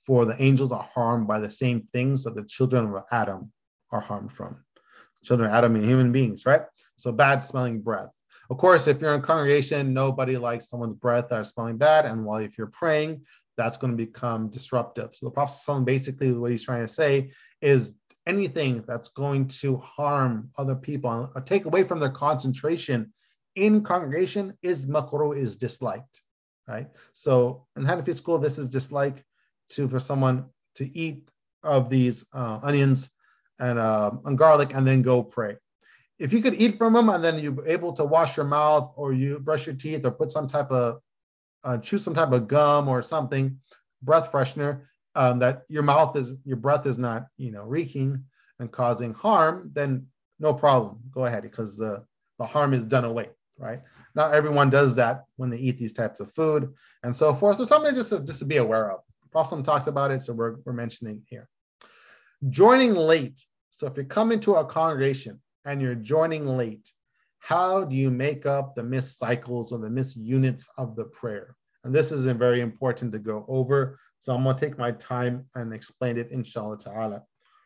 for the angels are harmed by the same things that the children of Adam are harmed from. Children of Adam and human beings, right? So bad smelling breath. Of course, if you're in a congregation, nobody likes someone's breath that is smelling bad. And while if you're praying, that's going to become disruptive. So the Prophet basically what he's trying to say is anything that's going to harm other people or take away from their concentration in congregation is makruh, is disliked, right? So in Hanafi school, this is disliked to for someone to eat of these uh, onions and, uh, and garlic and then go pray. If you could eat from them and then you're able to wash your mouth or you brush your teeth or put some type of, uh, chew some type of gum or something, breath freshener, um, that your mouth is, your breath is not, you know, reeking and causing harm, then no problem. Go ahead, because the, the harm is done away, right? Not everyone does that when they eat these types of food and so forth. So something just to, just to be aware of. Prophet talked about it, so we're, we're mentioning here. Joining late. So if you come into a congregation and you're joining late, how do you make up the missed cycles or the missed units of the prayer? And this is very important to go over. So I'm going to take my time and explain it, inshallah ta'ala.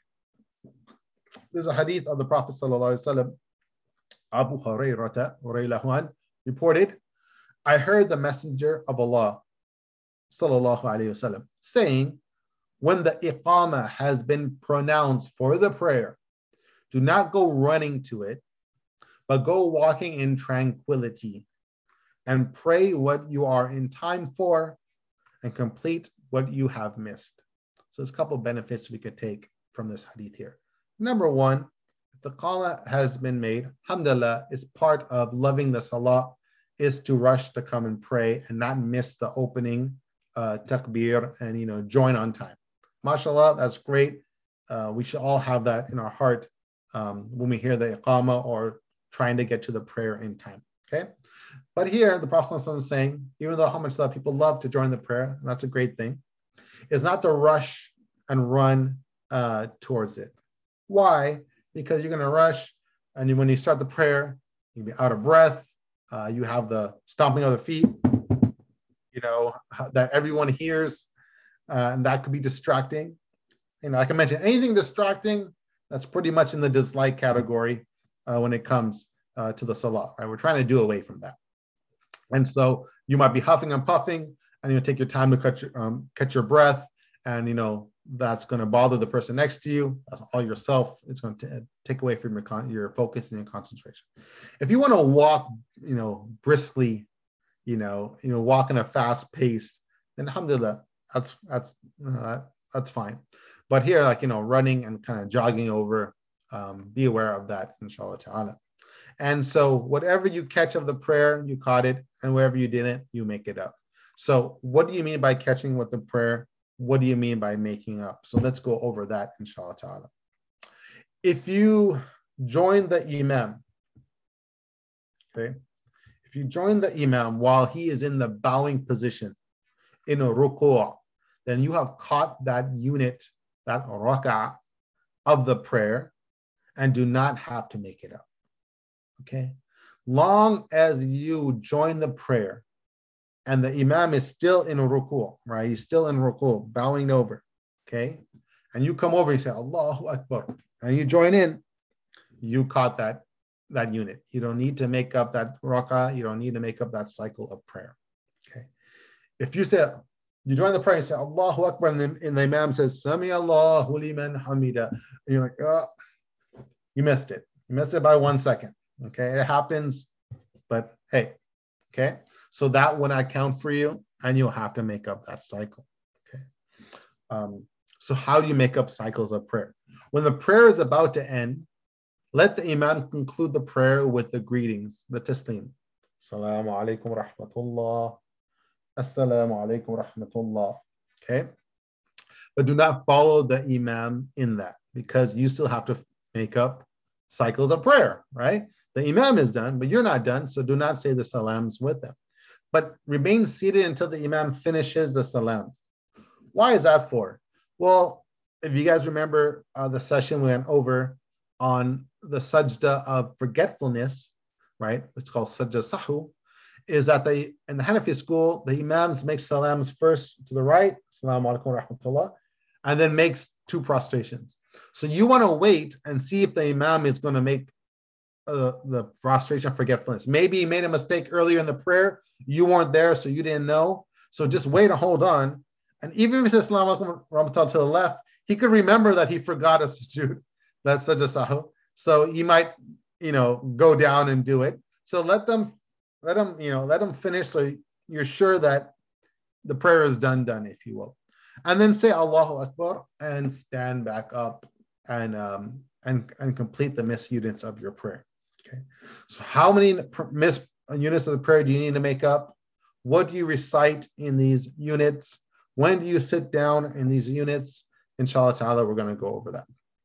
There's a hadith of the Prophet sallallahu alaihi wasallam. Abu Hurairah reported, I heard the Messenger of Allah sallallahu alaihi wasallam saying, when the iqamah has been pronounced for the prayer, do not go running to it, but go walking in tranquility and pray what you are in time for and complete what you have missed. So there's a couple of benefits we could take from this hadith here. Number one, if the qala has been made, alhamdulillah, is part of loving the salah is to rush to come and pray and not miss the opening uh, takbir and, you know, join on time. MashaAllah, that's great. Uh, we should all have that in our heart um, when we hear the iqamah or trying to get to the prayer in time, okay? But here, the Prophet is saying, even though how much that people love to join the prayer, and that's a great thing, is not to rush and run uh, towards it. Why? Because you're going to rush, and when you start the prayer, you'll be out of breath. Uh, you have the stomping of the feet, you know, that everyone hears, uh, and that could be distracting. You know, like I mentioned, anything distracting, that's pretty much in the dislike category uh, when it comes uh, to the salah, right? We're trying to do away from that. And so you might be huffing and puffing, and you take your time to catch your, um, catch your breath, and, you know, that's going to bother the person next to you, that's all yourself. It's going to take away from your con- your focus and your concentration. If you want to walk, you know, briskly, you know, you know, walk in a fast pace, then alhamdulillah, that's that's uh, that's fine. But here, like, you know, running and kind of jogging over, um, be aware of that, inshallah ta'ala. And so whatever you catch of the prayer, you caught it, and wherever you didn't, you make it up. So what do you mean by catching with the prayer? What do you mean by making up? So let's go over that, inshallah ta'ala. If you join the imam, okay, if you join the imam while he is in the bowing position, in a ruku', then you have caught that unit, that rak'ah of the prayer, and do not have to make it up, okay? Long as you join the prayer and the imam is still in a ruku', right? He's still in ruku', bowing over, okay? And you come over and say, Allahu Akbar, and you join in, you caught that, that unit. You don't need to make up that rak'ah. You don't need to make up that cycle of prayer, okay? If you say, you join the prayer and say, Allahu Akbar, and the, and the imam says, Sami Allahu liman hamida, and you're like, oh, you missed it. You missed it by one second, okay? It happens, but hey, okay? So that will not count for you, and you'll have to make up that cycle, okay? Um, so how do you make up cycles of prayer? When the prayer is about to end, let the imam conclude the prayer with the greetings, the taslim. Assalamu alaikum wa rahmatullah. Assalamu alaikum wa rahmatullah. Okay? But do not follow the imam in that, because you still have to make up cycles of prayer, right? The imam is done, but you're not done, so do not say the salams with them. But remain seated until the imam finishes the salams. Why is that for? Well, if you guys remember uh, the session we went over on the sajda of forgetfulness, right? It's called sajda sahu, is that they, in the Hanafi school, the imams make salams first to the right, Assalamu alaikum wa rahmatullah, and then makes two prostrations. So you want to wait and see if the imam is going to make uh, the prostration forgetfulness. Maybe he made a mistake earlier in the prayer. You weren't there, so you didn't know. So just wait and hold on. And even if he says Assalamu alaikum wa rahmatullah to the left, he could remember that he forgot a sujood. That's such a sahu. So he might, you know, go down and do it. So let them, let them, you know, let them finish. So you're sure that the prayer is done, done, if you will. And then say Allahu Akbar and stand back up and um, and and complete the missed units of your prayer. Okay. So how many missed units of the prayer do you need to make up? What do you recite in these units? When do you sit down in these units? Inshallah ta'ala, we're going to go over that.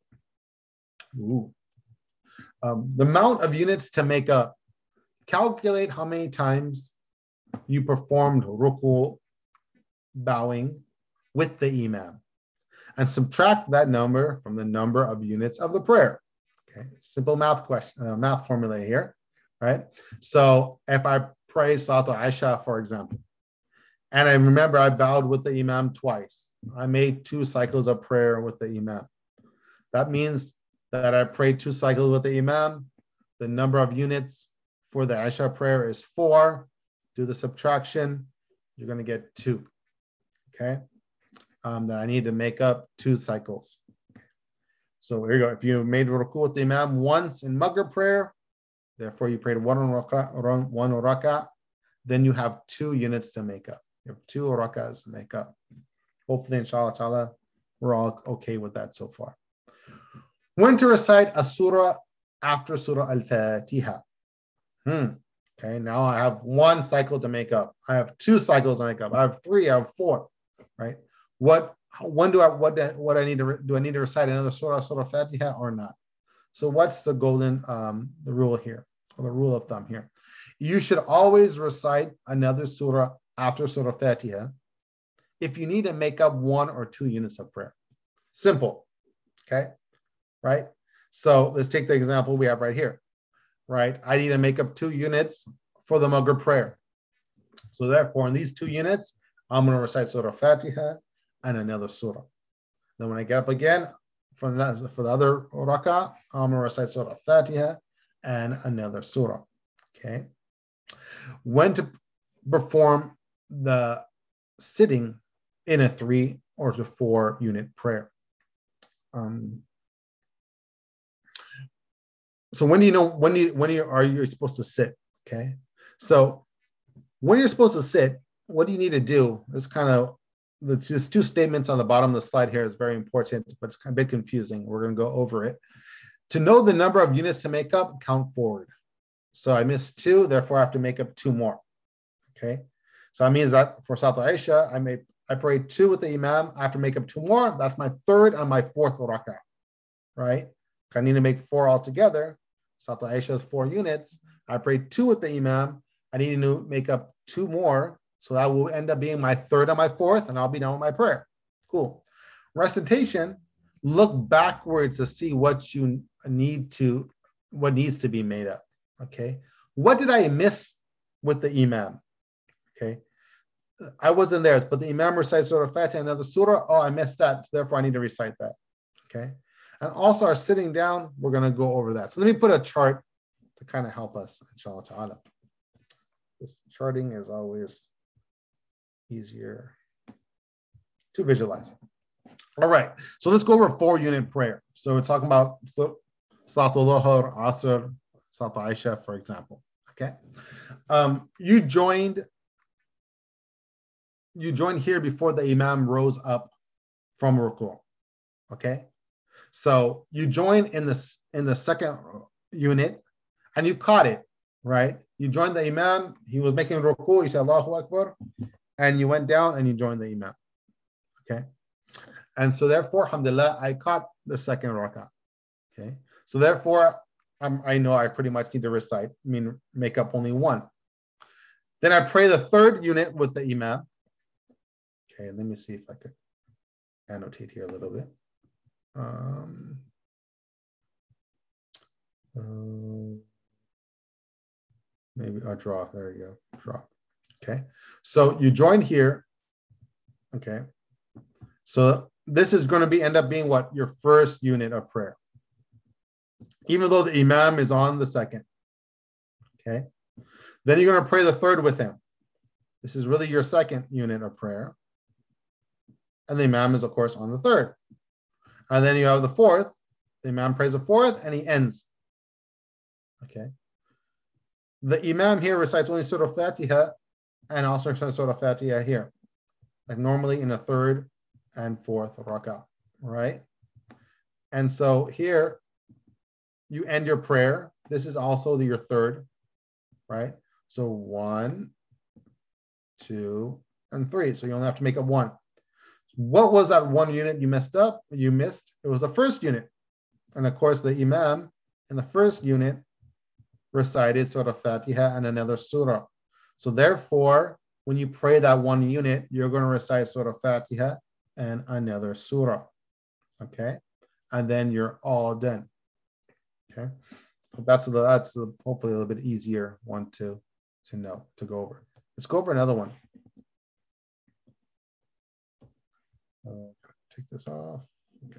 Ooh. Um, the amount of units to make up. Calculate how many times you performed ruku, bowing, with the imam, and subtract that number from the number of units of the prayer. Okay, simple math question, uh, math formula here, right? So if I pray Salatul Aisha, for example, and I remember I bowed with the imam twice, I made two cycles of prayer with the imam. That means that I prayed two cycles with the imam. The number of units for the Aisha prayer is four. Do the subtraction, you're going to get two. Okay. Um, that I need to make up two cycles. So here you go. If you made ruku with the imam once in Maghrib prayer, therefore you prayed one rak'ah, one rak'ah, then you have two units to make up. You have two rak'ahs to make up. Hopefully, inshallah ta'ala, we're all okay with that so far. When to recite a surah after Surah Al-Fatiha. Hmm. Okay, now I have one cycle to make up. I have two cycles to make up. I have three, I have four, right? What, when do I, what, what I need to, do I need to recite another surah, Surah Fatiha or not? So what's the golden, um, the rule here, or the rule of thumb here? You should always recite another surah after Surah Fatiha if you need to make up one or two units of prayer. Simple, okay, right? So let's take the example we have right here, right? I need to make up two units for the Maghrib prayer. So therefore, in these two units, I'm going to recite Surah Fatiha and another surah. Then when I get up again for the, for the other rak'ah, I'm going to recite Surah Fatiha and another surah. Okay. When to perform the sitting in a three or to four unit prayer. Um, so when do you know, when do you, when you, are you supposed to sit? Okay. So when you're supposed to sit, what do you need to do? It's kind of, there's two statements on the bottom of the slide here is very important, but it's kind of a bit confusing. We're going to go over it. To know the number of units to make up, count forward. So I missed two, therefore I have to make up two more. Okay. So that means that for Salatul Aisha, I made, I prayed two with the imam. I have to make up two more. That's my third and my fourth rak'ah, right? I need to make four altogether. Salatul Aisha is four units. I prayed two with the imam. I need to make up two more. So that will end up being my third and my fourth, and I'll be done with my prayer. Cool. Recitation, look backwards to see what you need to, what needs to be made up. Okay. What did I miss with the imam? Okay. I wasn't there, but the imam recites Surah Fatiha and another surah. Oh, I missed that. So therefore, I need to recite that. Okay. And also our sitting down, we're going to go over that. So let me put a chart to kind of help us, inshallah ta'ala. This charting is always easier to visualize. All right, so let's go over four unit prayer. So we're talking about Salatul Dhuhr, Asr, Salatul Aisha, for example. Okay, um, you joined. You joined here before the imam rose up from ruku. Okay, so you join in this in the second unit, and you caught it, right? You joined the imam. He was making ruku. You said Allahu Akbar. And you went down and you joined the imam. Okay. And so therefore, alhamdulillah, I caught the second rak'ah. Okay. So therefore, I'm, I know I pretty much need to recite, I mean, make up only one. Then I pray the third unit with the imam. Okay. Let me see if I could annotate here a little bit. Um, uh, maybe, uh, draw. There you go. Draw. Okay. So you join here. Okay. So this is going to be end up being what? Your first unit of prayer. Even though the imam is on the second. Okay. Then you're going to pray the third with him. This is really your second unit of prayer. And the imam is, of course, on the third. And then you have the fourth. The imam prays the fourth and he ends. Okay. The imam here recites only Surah Fatiha and also recites Surah Fatiha here. Like normally in a third and fourth rak'ah, right? And so here you end your prayer. This is also the, your third, right? So one, two, and three. So you only have to make up one. What was that one unit you messed up? You missed. It was the first unit. And of course, the imam in the first unit recited Surah Fatiha and another surah. So therefore, when you pray that one unit, you're going to recite Surah Fatiha and another surah. Okay? And then you're all done. Okay? That's the that's the, hopefully a little bit easier one to, to know, to go over. Let's go over another one. Uh, take this off. Okay.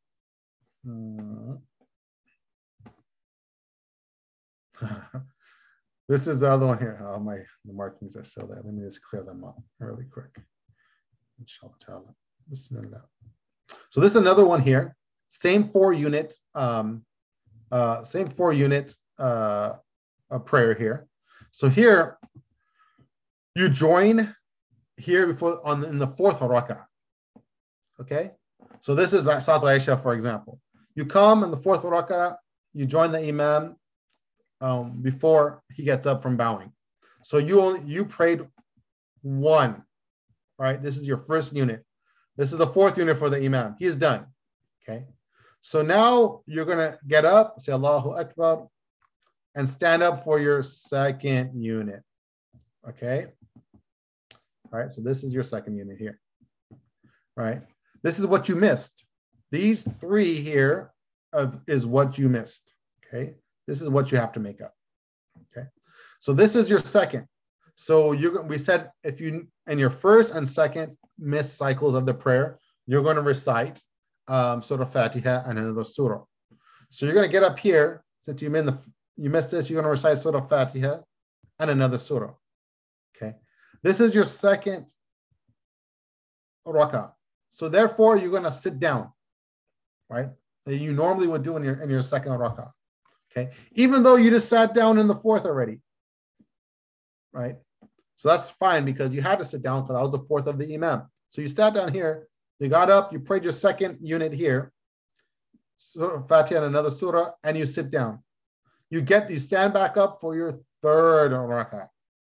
Uh, this is the other one here. Oh, my the markings are still there. Let me just clear them up really quick. Inshallah. Bismillah. So this is another one here. Same four unit, um, uh, same four unit uh, a prayer here. So here you join here before on in the fourth rak'ah. Okay, so this is Salat Aisha, for example. You come in the fourth rak'ah, you join the imam um, before he gets up from bowing. So you only you prayed one, right? This is your first unit. This is the fourth unit for the imam. He's done. Okay, so now you're gonna get up, say Allahu Akbar, and stand up for your second unit. Okay, all right. So this is your second unit here, right? This is what you missed. These three here of, is what you missed, okay? This is what you have to make up, okay? So this is your second. So you we said if you, in your first and second missed cycles of the prayer, you're going to recite um, Surah Fatiha and another surah. So you're going to get up here, since you, the, you missed this, you're going to recite Surah Fatiha and another surah, okay? This is your second rak'ah. So therefore, you're going to sit down, right? That you normally would do in your in your second rak'ah, okay? Even though you just sat down in the fourth already, right? So that's fine because you had to sit down because that was the fourth of the imam. So you sat down here, you got up, you prayed your second unit here, Surah Fatiha and another surah, and you sit down. You get you stand back up for your third rak'ah.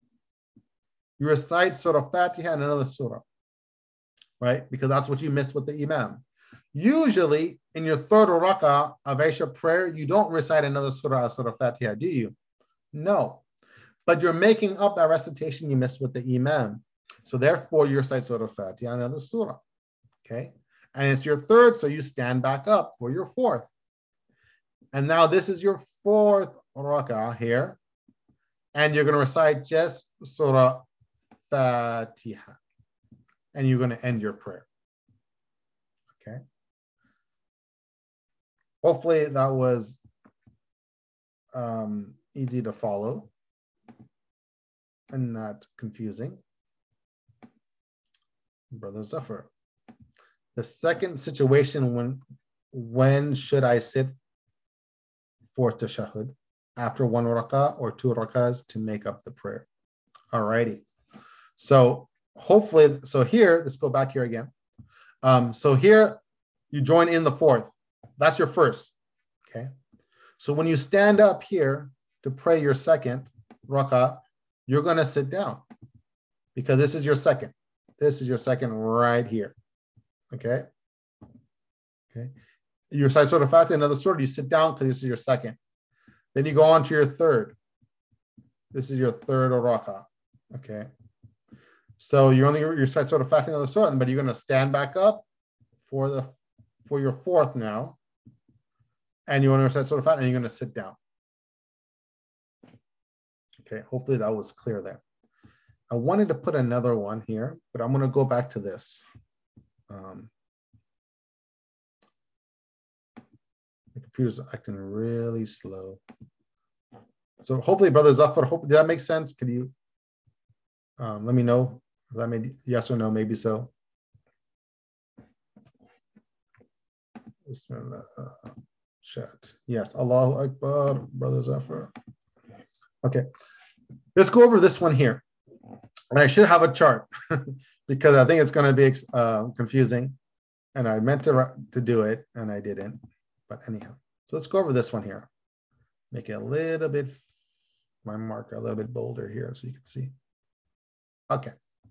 You recite Surah Fatiha and another surah. Right? Because that's what you missed with the imam. Usually, in your third rak'ah of Aisha prayer, you don't recite another surah as Surah Fatiha, do you? No. But you're making up that recitation you missed with the imam. So therefore, you recite Surah Fatiha and another surah. Okay? And it's your third, so you stand back up for your fourth. And now this is your fourth rak'ah here. And you're going to recite just Surah Fatiha. And you're going to end your prayer. Okay. Hopefully that was um, easy to follow and not confusing. Brother Zafar. The second situation, when when should I sit for tashahhud? After one rak'ah or two rak'ahs to make up the prayer. Alrighty. So hopefully, so here, let's go back here again. Um, so here, you join in the fourth. That's your first, okay? So when you stand up here to pray your second rak'ah, you're going to sit down because this is your second. This is your second right here, okay? Okay. You recite Surah Fatiha, another surah, you sit down because this is your second. Then you go on to your third. This is your third rak'ah, okay? So you only you recite Surah Fatiha, another surah, but you're going to stand back up for the for your fourth now, and you want to recite Surah Fatiha, and you're going to sit down. Okay, hopefully that was clear there. I wanted to put another one here, but I'm going to go back to this. Um, the computer's acting really slow. So hopefully, Brother Zafar, hope, did that make sense? Could you um, let me know if that made yes or no, maybe so. Bismillah. Chat. Yes, Allahu Akbar, Brother Zafar. Okay, let's go over this one here. And I should have a chart because I think it's going to be uh, confusing. And I meant to, to do it and I didn't. But anyhow, so let's go over this one here. Make it a little bit, my marker a little bit bolder here so you can see. Okay.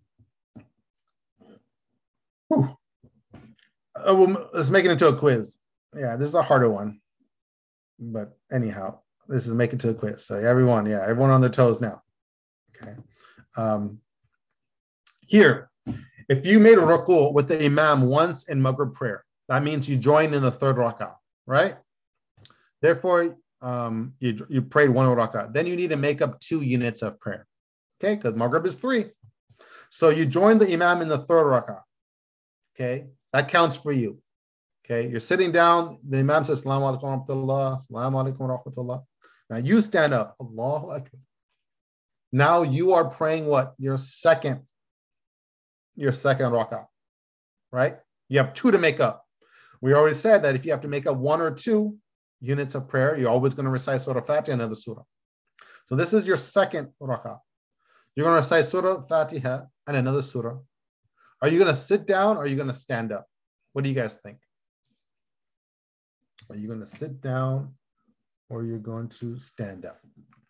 Whew. Uh, well, let's make it into a quiz. Yeah, this is a harder one. But anyhow, this is make it to a quiz. So everyone, yeah, everyone on their toes now. Okay. Um, here, if you made a ruku with the imam once in Maghrib prayer, that means you joined in the third rak'ah, right? Therefore, um, you, you prayed one rak'ah. Then you need to make up two units of prayer, okay? Because Maghrib is three. So you join the imam in the third rak'ah, okay? That counts for you, okay? You're sitting down. The imam says, Assalamu alaikum wa rahmatullah, Assalamu alaikum wa rahmatullah. Now you stand up, Allahu Akbar. Now you are praying what? Your second your second rak'ah, right? You have two to make up. We already said that if you have to make up one or two units of prayer, you're always going to recite Surah Fatiha and another surah. So this is your second rak'ah. You're going to recite Surah Fatiha and another surah. Are you going to sit down or are you going to stand up? What do you guys think? Are you going to sit down or you're going to stand up?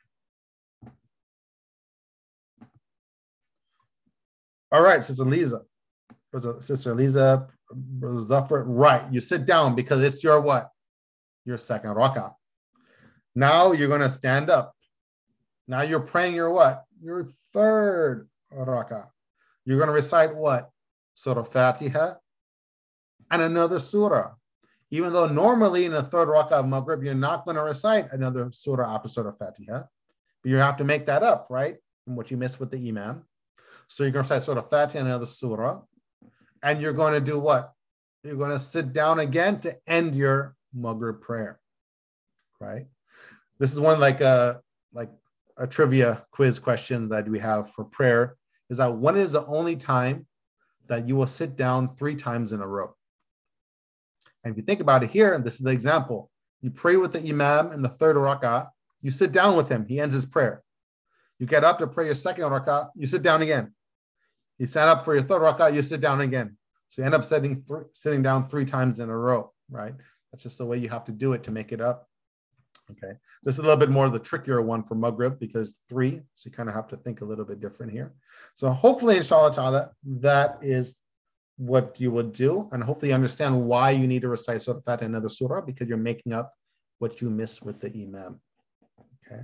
All right, Sister Lisa. Sister Lisa, Brother Zafar, right. You sit down because it's your what? Your second rak'ah. Now you're going to stand up. Now you're praying your what? Your third rak'ah. You're going to recite what? Surah Fatiha and another surah. Even though normally in the third rak'ah of Maghrib, you're not going to recite another surah after Surah Fatiha. But you have to make that up, right? From what you missed with the imam. So you're going to recite Surah Fatiha and another surah. And you're going to do what? You're going to sit down again to end your Maghrib prayer, right? This is one like a, like a trivia quiz question that we have for prayer, is that when is the only time that you will sit down three times in a row? And if you think about it here, and this is the example, you pray with the imam in the third rak'ah, you sit down with him, he ends his prayer. You get up to pray your second rak'ah, you sit down again. You stand up for your third rak'ah, you sit down again. So you end up sitting, th- sitting down three times in a row, right? That's just the way you have to do it to make it up. Okay. This is a little bit more of the trickier one for Maghrib because three, so you kind of have to think a little bit different here. So hopefully, inshallah ta'ala, that is what you would do. And hopefully you understand why you need to recite Surah Fatiha and another surah, because you're making up what you missed with the imam. Okay.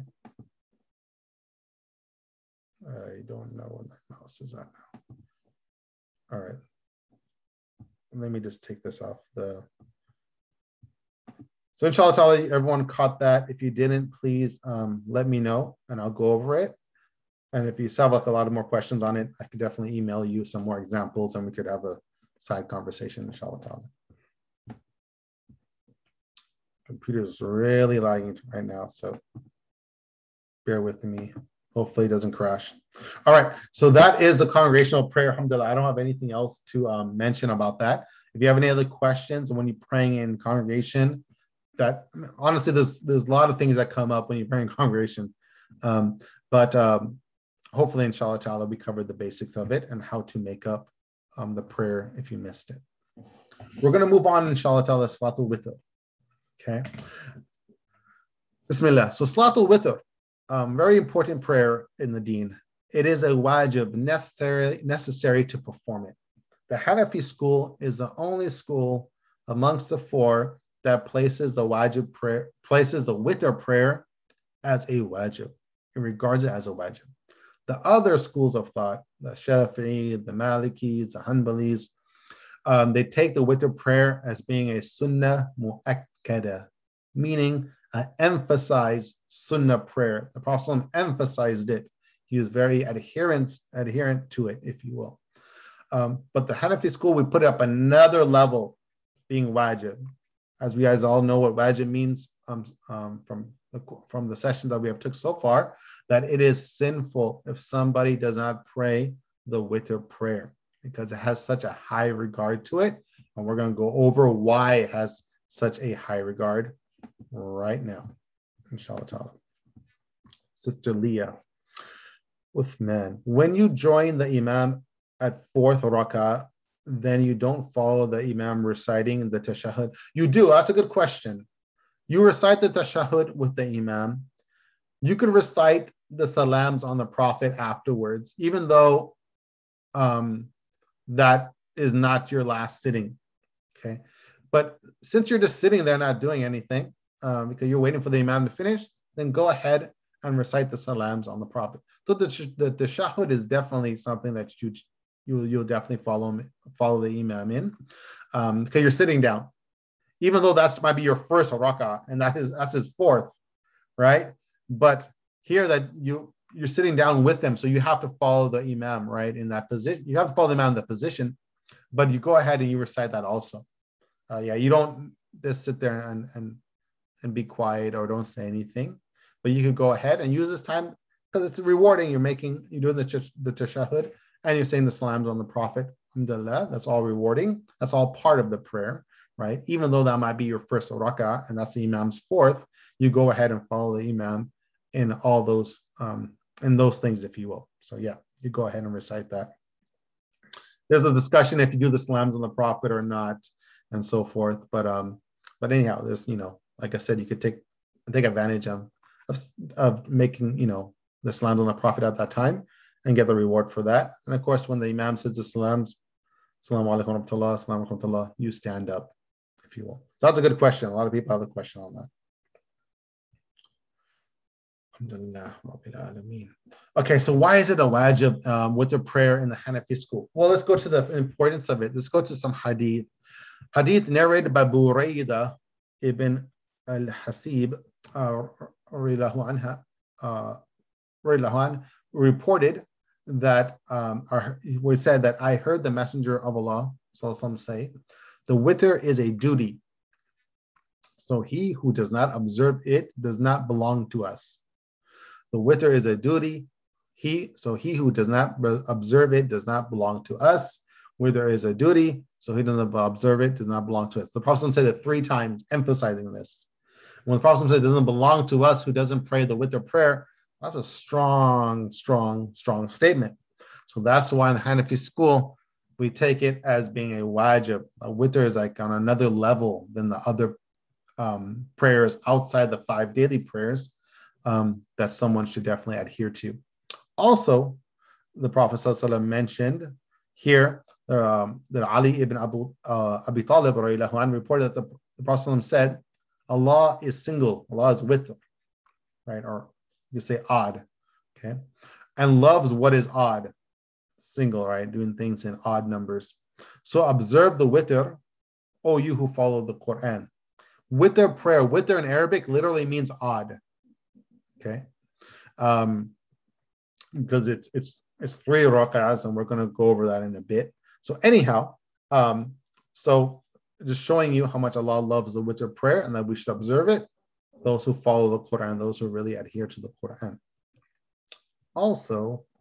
I don't know where my mouse is at now. All right. Let me just take this off the. So inshallah ta'ala, everyone caught that. If you didn't, please um, let me know and I'll go over it. And if you have like a lot of more questions on it, I could definitely email you some more examples and we could have a side conversation, inshallah ta'ala. Computer is really lagging right now, so bear with me. Hopefully it doesn't crash. All right, so that is the congregational prayer, alhamdulillah. I don't have anything else to um, mention about that. If you have any other questions when you're praying in congregation, that honestly, there's there's a lot of things that come up when you're praying in congregation. Um, but um, hopefully, inshallah ta'ala, we covered the basics of it and how to make up um, the prayer if you missed it. We're going to move on, inshallah ta'ala, Salatul Witr. Okay. Bismillah. So Salatul Witr, um, very important prayer in the deen. It is a wajib, necessary, necessary to perform it. The Hanafi school is the only school amongst the four that places the wajib prayer, places the witr prayer as a wajib. It regards it as a wajib. The other schools of thought, the Shafi'i, the Malikis, the Hanbalis, um, they take the witr prayer as being a sunnah mu'akkada, meaning uh, emphasize sunnah prayer. The Prophet emphasized it. He was very adherent, adherent to it, if you will. Um, but the Hanafi school, we put it up another level, being wajib. As we guys all know what wajib means um, um, from, the, from the sessions that we have took so far, that it is sinful if somebody does not pray the witr prayer, because it has such a high regard to it. And we're going to go over why it has such a high regard right now, inshallah ta'ala. Sister Leah, Uthman, when you join the imam at fourth rak'ah, then you don't follow the imam reciting the tashahhud? You do. That's a good question. You recite the tashahhud with the imam. You could recite the salams on the Prophet afterwards, even though um, that is not your last sitting. Okay, but since you're just sitting there not doing anything, um, because you're waiting for the imam to finish, then go ahead and recite the salams on the Prophet. So the the, the tashahhud is definitely something that you you'll you'll definitely follow follow the imam in, um, because you're sitting down, even though that's might be your first rak'ah and that is that's his fourth, right? But here that you you're sitting down with them, so you have to follow the imam, right, in that position. You have to follow the imam in that position, but you go ahead and you recite that also. Uh, yeah, you don't just sit there and and and be quiet or don't say anything, but you could go ahead and use this time because it's rewarding. You're making you're doing the the tashahhud and you're saying the salams on the Prophet. Alhamdulillah, that's all rewarding. That's all part of the prayer, right? Even though that might be your first rak'ah and that's the imam's fourth, you go ahead and follow the imam in all those um, in those things, if you will. So yeah, you go ahead and recite that. There's a discussion if you do the salams on the Prophet or not, and so forth. But um, but anyhow, there's you know, like I said, you could take take advantage of of, of making you know the salams on the Prophet at that time and get the reward for that. And of course, when the imam says the salams, Assalamu alaikum wa rahmatullah, assalamu alaikum wa rahmatullah, you stand up, if you will. So that's a good question. A lot of people have a question on that. Okay, so why is it a wajib um, with the prayer in the Hanafi school? Well, let's go to the importance of it. Let's go to some hadith. Hadith narrated by Burayda ibn al-Hasib, uh, anha, uh, reported that um, our, we said that I heard the Messenger of Allah say, the witr is a duty. So he who does not observe it does not belong to us. The witr is a duty. He so he who does not observe it does not belong to us. Witr is a duty, so he doesn't observe it does not belong to us. The Prophet said it three times, emphasizing this. When the Prophet said it doesn't belong to us, who doesn't pray the witr prayer, that's a strong, strong, strong statement. So that's why in the Hanafi school we take it as being a wajib. A witr is like on another level than the other um, prayers outside the five daily prayers. Um, that someone should definitely adhere to. Also, the Prophet ﷺ mentioned here um, that Ali ibn Abu uh, Abi Talib reported that the, the Prophet ﷺ said, Allah is single, Allah is witr, right? Or you say odd, okay? And loves what is odd, single, right? Doing things in odd numbers. So observe the witr, O you who follow the Quran. Witr prayer, witr in Arabic literally means odd. Okay, um, because it's it's it's three rak'ahs, and we're going to go over that in a bit. So anyhow, um, so just showing you how much Allah loves the witr prayer and that we should observe it. Those who follow the Quran, those who really adhere to the Quran. Also,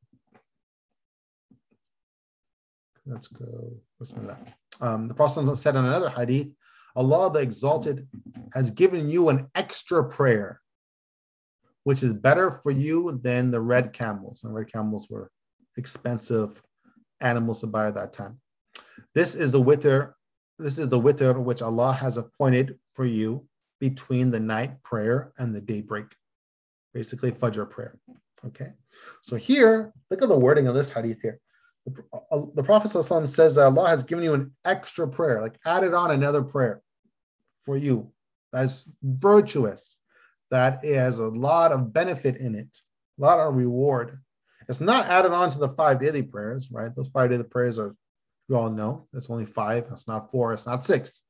let's go. Bismillah. Um, the Prophet said in another hadith, Allah the Exalted has given you an extra prayer, which is better for you than the red camels. And red camels were expensive animals to buy at that time. This is the witr, this is the witr which Allah has appointed for you between the night prayer and the daybreak. Basically, Fajr prayer. Okay. So here, look at the wording of this hadith here. The, uh, the Prophet ﷺ says that Allah has given you an extra prayer, like added on another prayer for you. That's virtuous. That has a lot of benefit in it, a lot of reward. It's not added on to the five daily prayers, right? Those five daily prayers are, you all know, it's only five. It's not four. It's not six.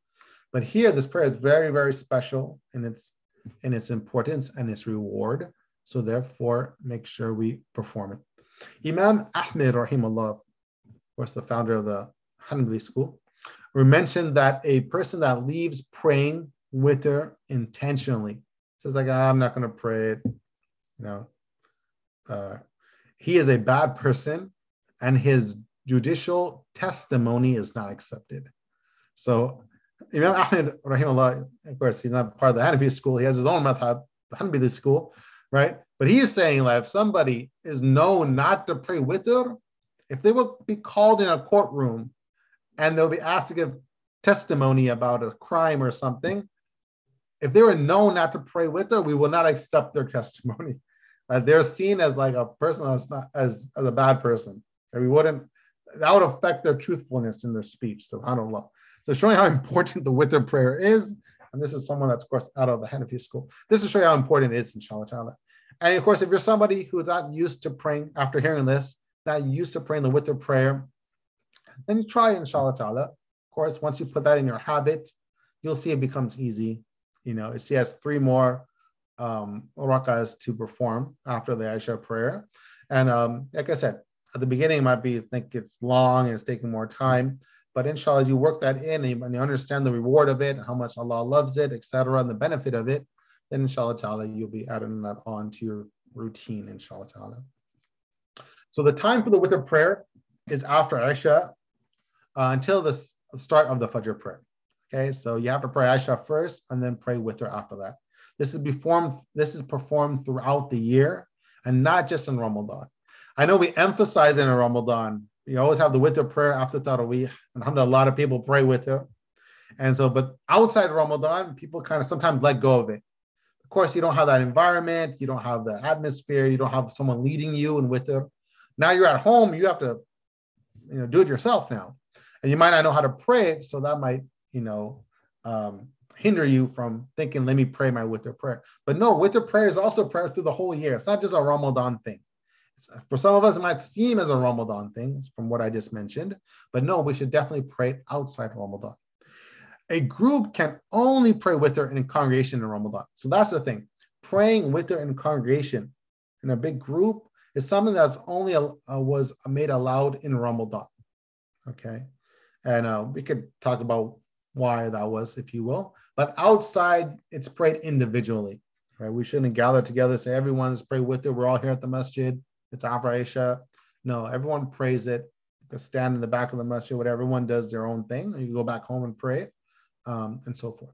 But here, this prayer is very, very special in its in its importance and its reward. So therefore, make sure we perform it. Imam Ahmed, rahimahullah, of course, the founder of the Hanbali school, we mentioned that a person that leaves praying witr intentionally, says like, I'm not going to pray it, you know, uh, he is a bad person, and his judicial testimony is not accepted. So Imam Ahmed, rahimahullah, of course, he's not part of the Hanafi school. He has his own madhab, the Hanbali school, right? But he's saying that if somebody is known not to pray witr, if they will be called in a courtroom and they'll be asked to give testimony about a crime or something, if they were known not to pray witr, we will not accept their testimony. Uh, they're seen as like a person that's not as, as a bad person. And we wouldn't, that would affect their truthfulness in their speech. SubhanAllah. So showing how important the witr prayer is, and this is someone that's, of course, out of the Hanafi school. This is showing how important it is, inshallah ta'ala. And of course, if you're somebody who's not used to praying, after hearing this, not used to praying the witr prayer, then you try, inshallah ta'ala. Of course, once you put that in your habit, you'll see it becomes easy. You know, she has three more um, rak'ahs to perform after the Isha prayer. And um, like I said, at the beginning, it might be, think it's long and it's taking more time. But inshallah, you work that in and you, and you understand the reward of it, how much Allah loves it, et cetera, and the benefit of it, then inshallah ta'ala, you'll be adding that on to your routine, inshallah ta'ala. So the time for the witr prayer is after Isha uh, until the start of the Fajr prayer. Okay, so you have to pray Isha first and then pray witr after that. This is performed, this is performed throughout the year and not just in Ramadan. I know we emphasize it in Ramadan. You always have the witr prayer after Taraweeh. And alhamdulillah, a lot of people pray witr. And so, but outside Ramadan, people kind of sometimes let go of it. Of course, you don't have that environment. You don't have the atmosphere. You don't have someone leading you in witr. Now you're at home. You have to, you know, do it yourself now. And you might not know how to pray it. So that might, you know, um, hinder you from thinking, let me pray my witr prayer. But no, witr prayer is also prayer through the whole year. It's not just a Ramadan thing. For some of us, it might seem as a Ramadan thing, from what I just mentioned, but no, we should definitely pray outside Ramadan. A group can only pray witr in congregation in Ramadan. So that's the thing. Praying witr in congregation in a big group is something that's only uh, was made allowed in Ramadan. Okay, and uh, we could talk about why that was, if you will. But outside, it's prayed individually. Right? We shouldn't gather together, say everyone's pray witr. We're all here at the masjid. It's after Isha. No, everyone prays it. You can stand in the back of the masjid, whatever. Everyone does their own thing. You can go back home and pray it, um, and so forth.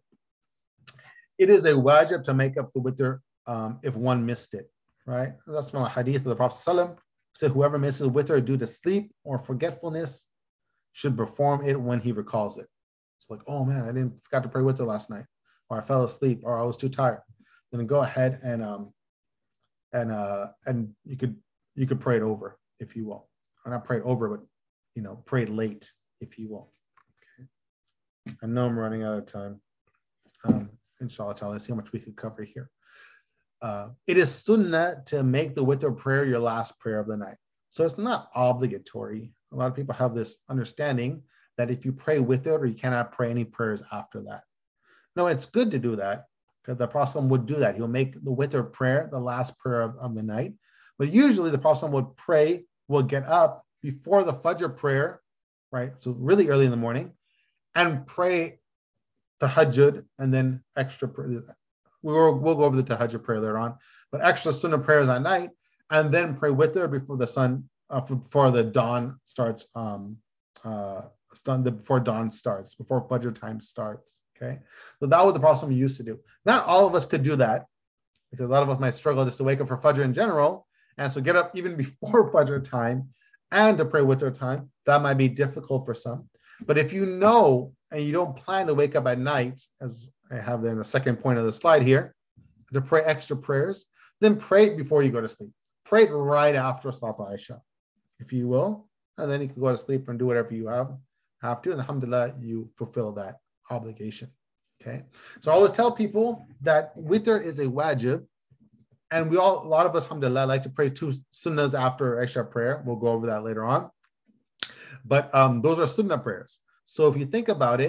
It is a wajib to make up the witr um, if one missed it, right? That's from a hadith of the Prophet ﷺ. Said whoever misses witr due to sleep or forgetfulness should perform it when he recalls it. It's like, oh man, I didn't forgot to pray witr last night, or I fell asleep, or I was too tired. Then go ahead and um, and uh, and you could. You could pray it over, if you will. Or not pray it over, but, you know, pray it late, if you will. Okay. I know I'm running out of time. Um, inshallah ta'ala, let's see how much we could cover here. Uh, it is sunnah to make the witr prayer your last prayer of the night. So it's not obligatory. A lot of people have this understanding that if you pray witr, you cannot pray any prayers after that. No, it's good to do that, because the Prophet would do that. He'll make the witr prayer the last prayer of, of the night. But usually the Prophet would pray, will get up before the Fajr prayer, right? So really early in the morning, and pray tahajjud and then extra prayer. We'll, we'll go over the tahajjud prayer later on, but extra sunnah prayers at night, and then pray witr before the sun, uh, before the dawn starts, um, uh, before dawn starts, before Fajr time starts, okay? So that was the Prophet used to do. Not all of us could do that, because a lot of us might struggle just to wake up for Fajr in general. And so get up even before Fajr time and to pray witr time. That might be difficult for some. But if you know and you don't plan to wake up at night, as I have in the second point of the slide here, to pray extra prayers, then pray it before you go to sleep. Pray it right after Salat Isha, if you will. And then you can go to sleep and do whatever you have, have to. And alhamdulillah, you fulfill that obligation. Okay. So I always tell people that witr is a wajib. And we all, a lot of us, alhamdulillah, like to pray two sunnahs after Isha prayer. We'll go over that later on. But um, those are sunnah prayers. So if you think about it,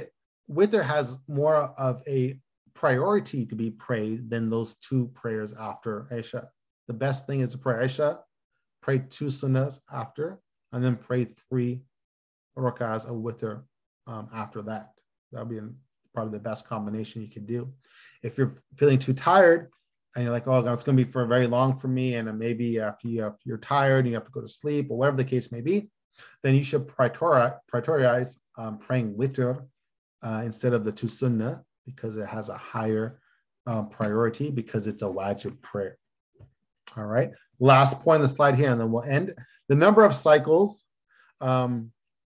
witr has more of a priority to be prayed than those two prayers after Isha. The best thing is to pray Isha, pray two sunnahs after, and then pray three rak'ahs of witr um, after that. That would be probably the best combination you could do. If you're feeling too tired and you're like, oh, it's going to be for very long for me, and maybe if, you, if you're tired and you have to go to sleep or whatever the case may be, then you should prioritize, prioritize um, praying witr uh, instead of the two sunnah, because it has a higher uh, priority because it's a wajib prayer. All right. Last point on the slide here, and then we'll end. The number of cycles. Um,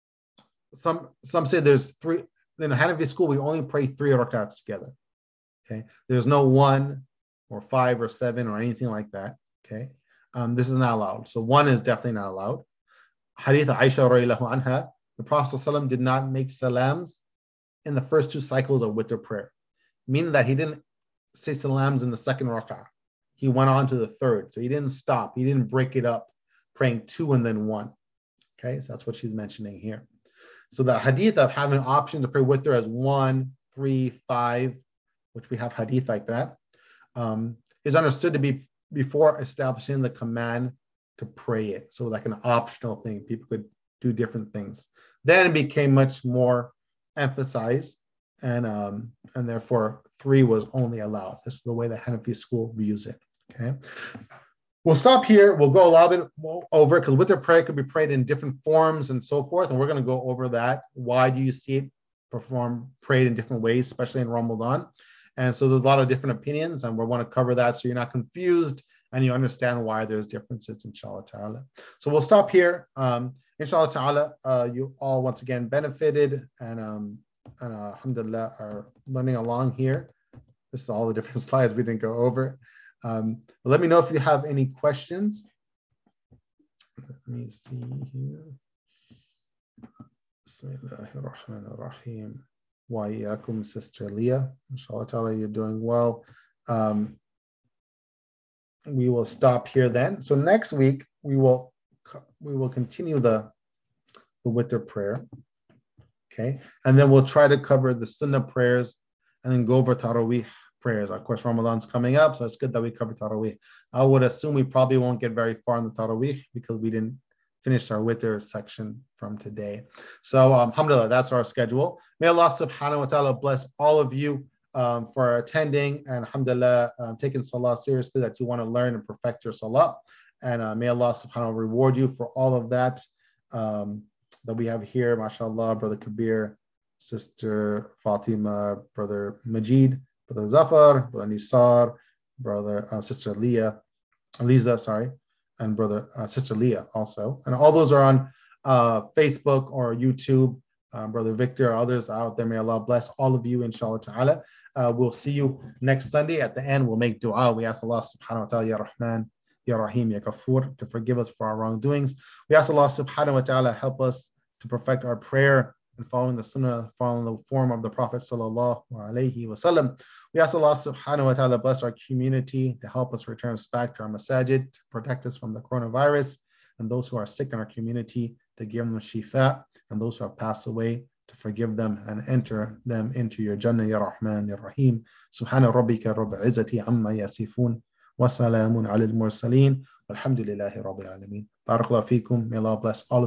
some some say there's three. In the Hanafi school, we only pray three rakats together. Okay. There's no one or five or seven or anything like that. Okay. Um, this is not allowed. So one is definitely not allowed. Hadith Aisha radiallahu anha, the Prophet ﷺ did not make salams in the first two cycles of witr prayer, meaning that he didn't say salams in the second rak'ah. He went on to the third. So he didn't stop. He didn't break it up, praying two and then one. Okay, so that's what she's mentioning here. So the hadith of having option to pray witr as one, three, five, which we have hadith like that, um, is understood to be before establishing the command to pray it. So like an optional thing. People could do different things. Then it became much more emphasized, and um, and therefore three was only allowed. This is the way the Hanafi school views it. Okay, we'll stop here. We'll go a little bit over because witr prayer could be prayed in different forms and so forth, and we're going to go over that. Why do you see it performed, prayed in different ways, especially in Ramadan? And so there's a lot of different opinions, and we want to cover that so you're not confused and you understand why there's differences, inshallah ta'ala. So we'll stop here. Um, inshallah ta'ala, uh, you all once again benefited and, um, and uh, alhamdulillah are learning along here. This is all the different slides we didn't go over. Um, let me know if you have any questions. Let me see here. Bismillahirrahmanirrahim. Wa iyyakum, Sister Leah. Inshallah ta'ala, you're doing well. Um, we will stop here then. So next week we will we will continue the the witr prayer, okay, and then we'll try to cover the sunnah prayers and then go over Taraweeh prayers. Of course, Ramadan's coming up, so it's good that we cover Taraweeh. I would assume we probably won't get very far in the Taraweeh because we didn't finish our witr section from today. So um, alhamdulillah, that's our schedule. May Allah subhanahu wa ta'ala bless all of you um, for attending, and alhamdulillah, um, taking salah seriously, that you want to learn and perfect your salah. And uh, may Allah subhanahu wa ta'ala reward you for all of that um, that we have here. MashaAllah, Brother Kabir, Sister Fatima, Brother Majid, Brother Zafar, Brother Nisar, Brother uh, Sister Leah, Aliza, sorry, and Brother uh, Sister Leah also. And all those are on uh, Facebook or YouTube. Uh, Brother Victor, others out there, may Allah bless all of you, inshallah ta'ala. Uh, we'll see you next Sunday. At the end, we'll make dua. We ask Allah subhanahu wa ta'ala, Ya Rahman, Ya Rahim, Ya Ghafur, to forgive us for our wrongdoings. We ask Allah subhanahu wa ta'ala help us to perfect our prayer and following the sunnah, following the form of the Prophet sallallahu alaihi wasallam. We ask Allah subhanahu wa ta'ala bless our community, to help us return us back to our masajid, to protect us from the coronavirus, and those who are sick in our community, to give them shifa, and those who have passed away, to forgive them and enter them into your Jannah, Ya Rahman, Ya Rahim. Subhana rabbika rabbil izzati amma yasifun, wa salamun ala al-mursaleen, walhamdulillahi rabbil alameen. Barakallahu feekum. May Allah bless all of